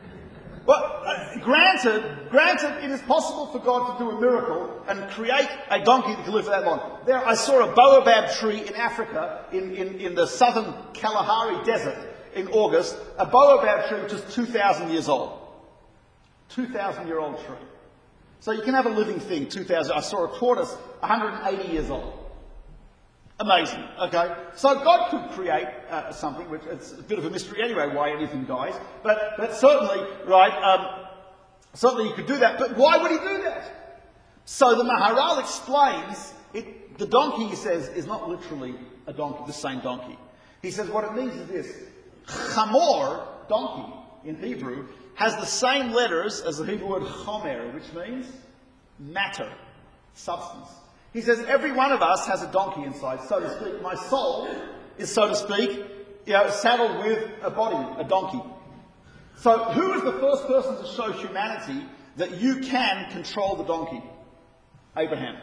Well, uh, granted, granted, it is possible for God to do a miracle and create a donkey that can live for that long. There, I saw a baobab tree in Africa, in, in, in the southern Kalahari Desert in August, a baobab tree which is two thousand years old. two thousand year old tree. So you can have a living thing, two thousand. I saw a tortoise, one hundred eighty years old. Amazing, okay? So God could create uh, something, which it's a bit of a mystery anyway, why anything dies. But, but certainly, right, um, certainly he could do that. But why would he do that? So the Maharal explains, it, the donkey, he says, is not literally a donkey, the same donkey. He says what it means is this. Chamor, donkey, in Hebrew, has the same letters as the Hebrew word chomer, which means matter, substance. He says every one of us has a donkey inside, so to speak. My soul is, so to speak, you know, saddled with a body, a donkey. So who is the first person to show humanity that you can control the donkey? Abraham.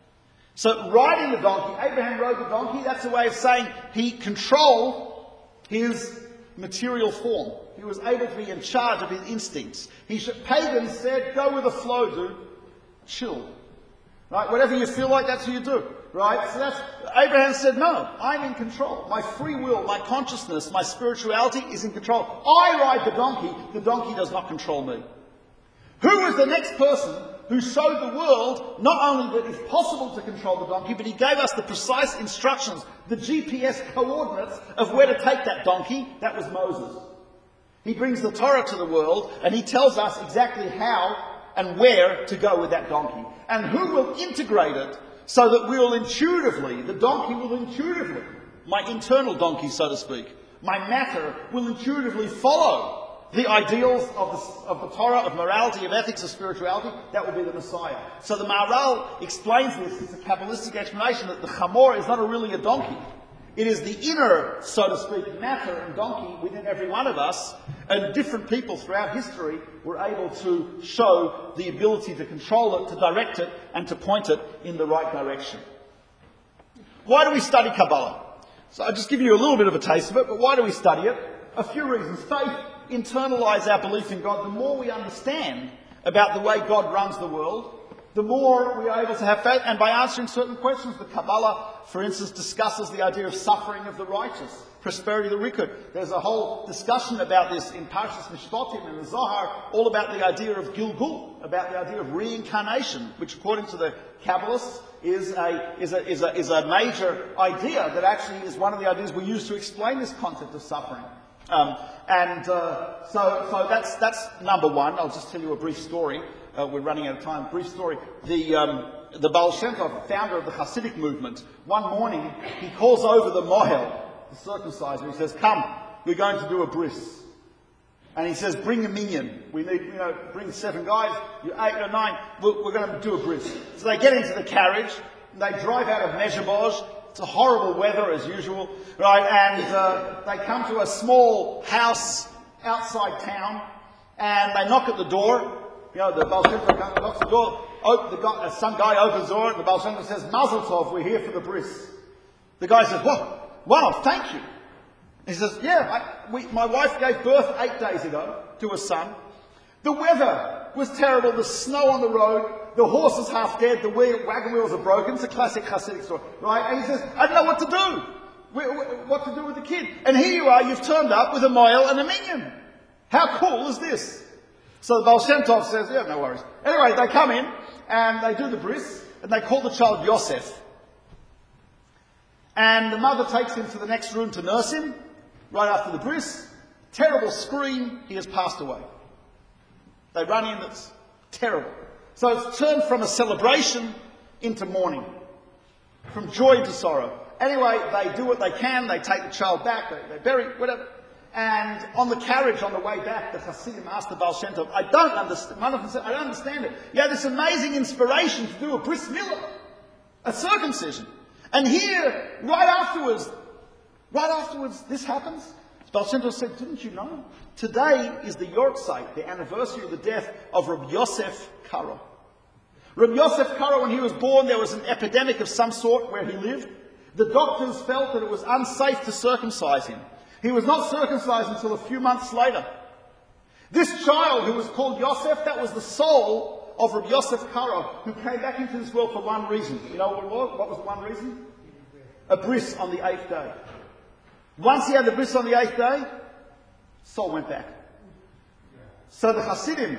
So riding the donkey, Abraham rode the donkey, that's a way of saying he controlled his material form. He was able to be in charge of his instincts. He should, pagans said, go with the flow, dude. Chill. Right? Whatever you feel like, that's what you do. Right? So that's, Abraham said, no, I'm in control. My free will, my consciousness, my spirituality is in control. I ride the donkey. The donkey does not control me. Who is the next person who showed the world not only that it's possible to control the donkey, but he gave us the precise instructions, the G P S coordinates of where to take that donkey? That was Moses. He brings the Torah to the world and he tells us exactly how and where to go with that donkey. And who will integrate it so that we will intuitively, the donkey will intuitively, my internal donkey, so to speak, my matter will intuitively follow the ideals of the, of the Torah, of morality, of ethics, of spirituality. That will be the Messiah. So the Maharal explains this. It's a Kabbalistic explanation that the Chamor is not a really a donkey. It is the inner, so to speak, matter and donkey within every one of us, and different people throughout history were able to show the ability to control it, to direct it, and to point it in the right direction. Why do we study Kabbalah? So I'll just give you a little bit of a taste of it, but why do we study it? A few reasons. Faith internalises our belief in God. The more we understand about the way God runs the world, the more we are able to have faith. And by answering certain questions, the Kabbalah, for instance, discusses the idea of suffering of the righteous, prosperity of the wicked. There's a whole discussion about this in Parshas Mishpatim and the Zohar, all about the idea of Gilgul, about the idea of reincarnation, which according to the Kabbalists is a, is a, is a, is a major idea that actually is one of the ideas we use to explain this concept of suffering. Um, and uh, so, so that's, that's number one. I'll just tell you a brief story. Uh, we're running out of time. Brief story. The, um, the Baal Shem Tov, founder of the Hasidic movement, one morning he calls over the mohel, the circumciser. He says, come, we're going to do a bris. And he says, bring a minyan. We need, you know, bring seven guys. You're eight or nine. We're, we're going to do a bris. So they get into the carriage. And they drive out of Mezhebozh. It's a horrible weather as usual, right? And uh, they come to a small house outside town, and they knock at the door. You know, the Baal Shem Tov knocks the door. Open, the guy, some guy opens the door, and the Baal Shem Tov says, Mazel Tov, we're here for the bris. The guy says, what? Wow, thank you. He says, yeah, I, we, my wife gave birth eight days ago to a son. The weather was terrible, the snow on the road, the horse is half dead, the wheel, wagon wheels are broken. It's a classic Hasidic story, right? And he says, I don't know what to do. What to do with the kid. And here you are, you've turned up with a mohel and a minyan. How cool is this? So the Baal Shem Tov says, yeah, no worries. Anyway, they come in, and they do the bris, and they call the child Yosef. And the mother takes him to the next room to nurse him, right after the bris. Terrible scream, he has passed away. They run in, it's terrible. So it's turned from a celebration into mourning, from joy to sorrow. Anyway, they do what they can, they take the child back, they, they bury it, whatever. And on the carriage on the way back, the Hasidim asked the Baal Shem Tov, I don't understand, one of them said, I don't understand it. You had this amazing inspiration to do a bris milah, a circumcision. And here, right afterwards, right afterwards, this happens. Baal Shem Tov said, didn't you know? Today is the Yortzeit, the anniversary of the death of Rabbi Yosef Karo. Rabbi Yosef Karo, when he was born, there was an epidemic of some sort where he lived. The doctors felt that it was unsafe to circumcise him. He was not circumcised until a few months later. This child, who was called Yosef, that was the soul of Rabbi Yosef Karo, who came back into this world for one reason. You know what it was? What was the one reason? A bris on the eighth day. Once he had the bris on the eighth day, soul went back. So the Hasidim,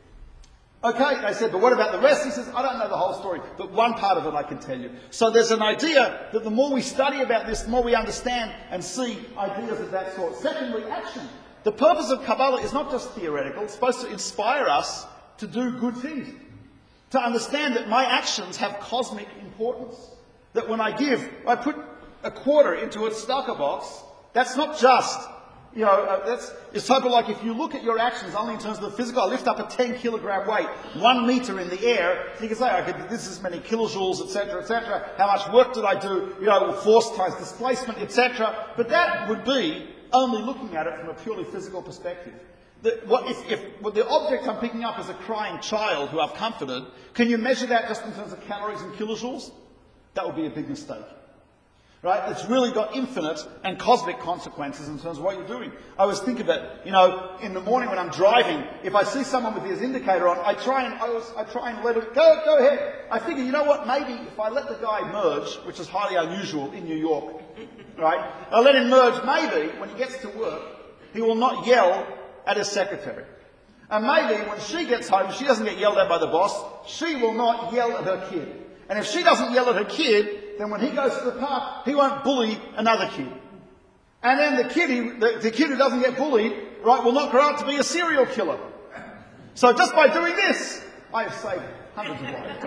okay, they said, but what about the rest? He says, I don't know the whole story, but one part of it I can tell you. So there's an idea that the more we study about this, the more we understand and see ideas of that sort. Secondly, action. The purpose of Kabbalah is not just theoretical, it's supposed to inspire us to do good things. To understand that my actions have cosmic importance. That when I give, I put a quarter into a tzedakah box, that's not just, you know, uh, that's, it's sort of like if you look at your actions only in terms of the physical, I lift up a ten kilogram weight, one meter in the air, so you can say, okay, this is many kilojoules, et cetera, et cetera. How much work did I do? You know, force times displacement, et cetera. But that would be only looking at it from a purely physical perspective. The, what, if, if well, the object I'm picking up is a crying child who I've comforted, can you measure that just in terms of calories and kilojoules? That would be a big mistake. Right? It's really got infinite and cosmic consequences in terms of what you're doing. I always think of it, you know, in the morning when I'm driving, if I see someone with his indicator on, I try and I, always, I try and let it go, go ahead. I figure, you know what, maybe if I let the guy merge, which is highly unusual in New York, right? I let him merge, maybe when he gets to work, he will not yell at his secretary. And maybe when she gets home, she doesn't get yelled at by the boss, she will not yell at her kid. And if she doesn't yell at her kid, then when he goes to the park, he won't bully another kid. And then the kid, he, the, the kid who doesn't get bullied, right, will not grow up to be a serial killer. So just by doing this, I have saved hundreds of lives.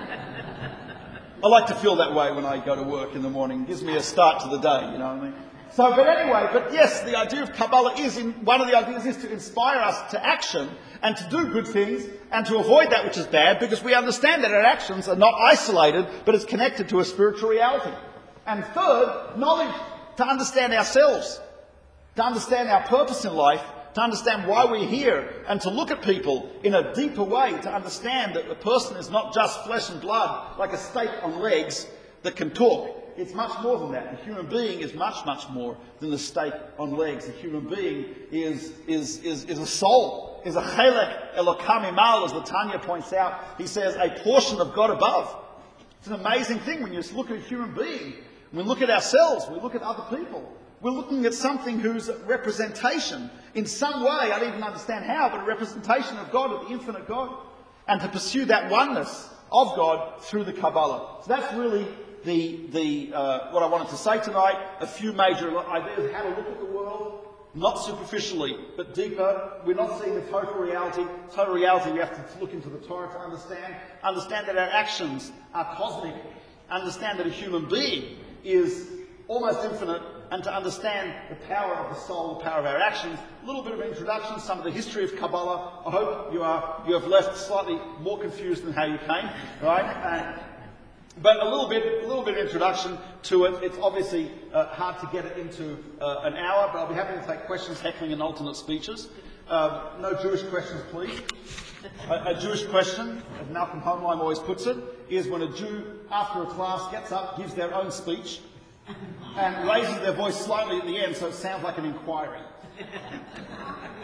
I like to feel that way when I go to work in the morning. It gives me a start to the day, you know what I mean? So, but anyway, but yes, the idea of Kabbalah is, in, one of the ideas is to inspire us to action and to do good things and to avoid that which is bad, because we understand that our actions are not isolated, but it's connected to a spiritual reality. And third, knowledge, to understand ourselves, to understand our purpose in life, to understand why we're here, and to look at people in a deeper way, to understand that a person is not just flesh and blood, like a steak on legs that can talk. It's much more than that. A human being is much, much more than the steak on legs. A human being is, is, is, is a soul, is a chelek elokam imal, as the Tanya points out. He says, a portion of God above. It's an amazing thing when you look at a human being. When we look at ourselves, we look at other people. We're looking at something whose representation, in some way, I don't even understand how, but a representation of God, of the infinite God. And to pursue that oneness of God through the Kabbalah. So that's really the, the, uh, what I wanted to say tonight. A few major ideas, how to look at the world, not superficially, but deeper. We're not seeing the total reality. Total reality, we have to look into the Torah to understand. Understand that our actions are cosmic. Understand that a human being is almost infinite, and to understand the power of the soul, the power of our actions. A little bit of introduction, some of the history of Kabbalah. I hope you are you have left slightly more confused than how you came, right? And, but a little bit, a little bit of introduction to it. It's obviously uh, hard to get it into uh, an hour, but I'll be happy to take questions, heckling, and alternate speeches. Uh, no Jewish questions, please. A, a Jewish question, as Malcolm Hohenlein always puts it, is when a Jew, after a class, gets up, gives their own speech, and raises their voice slightly at the end so it sounds like an inquiry.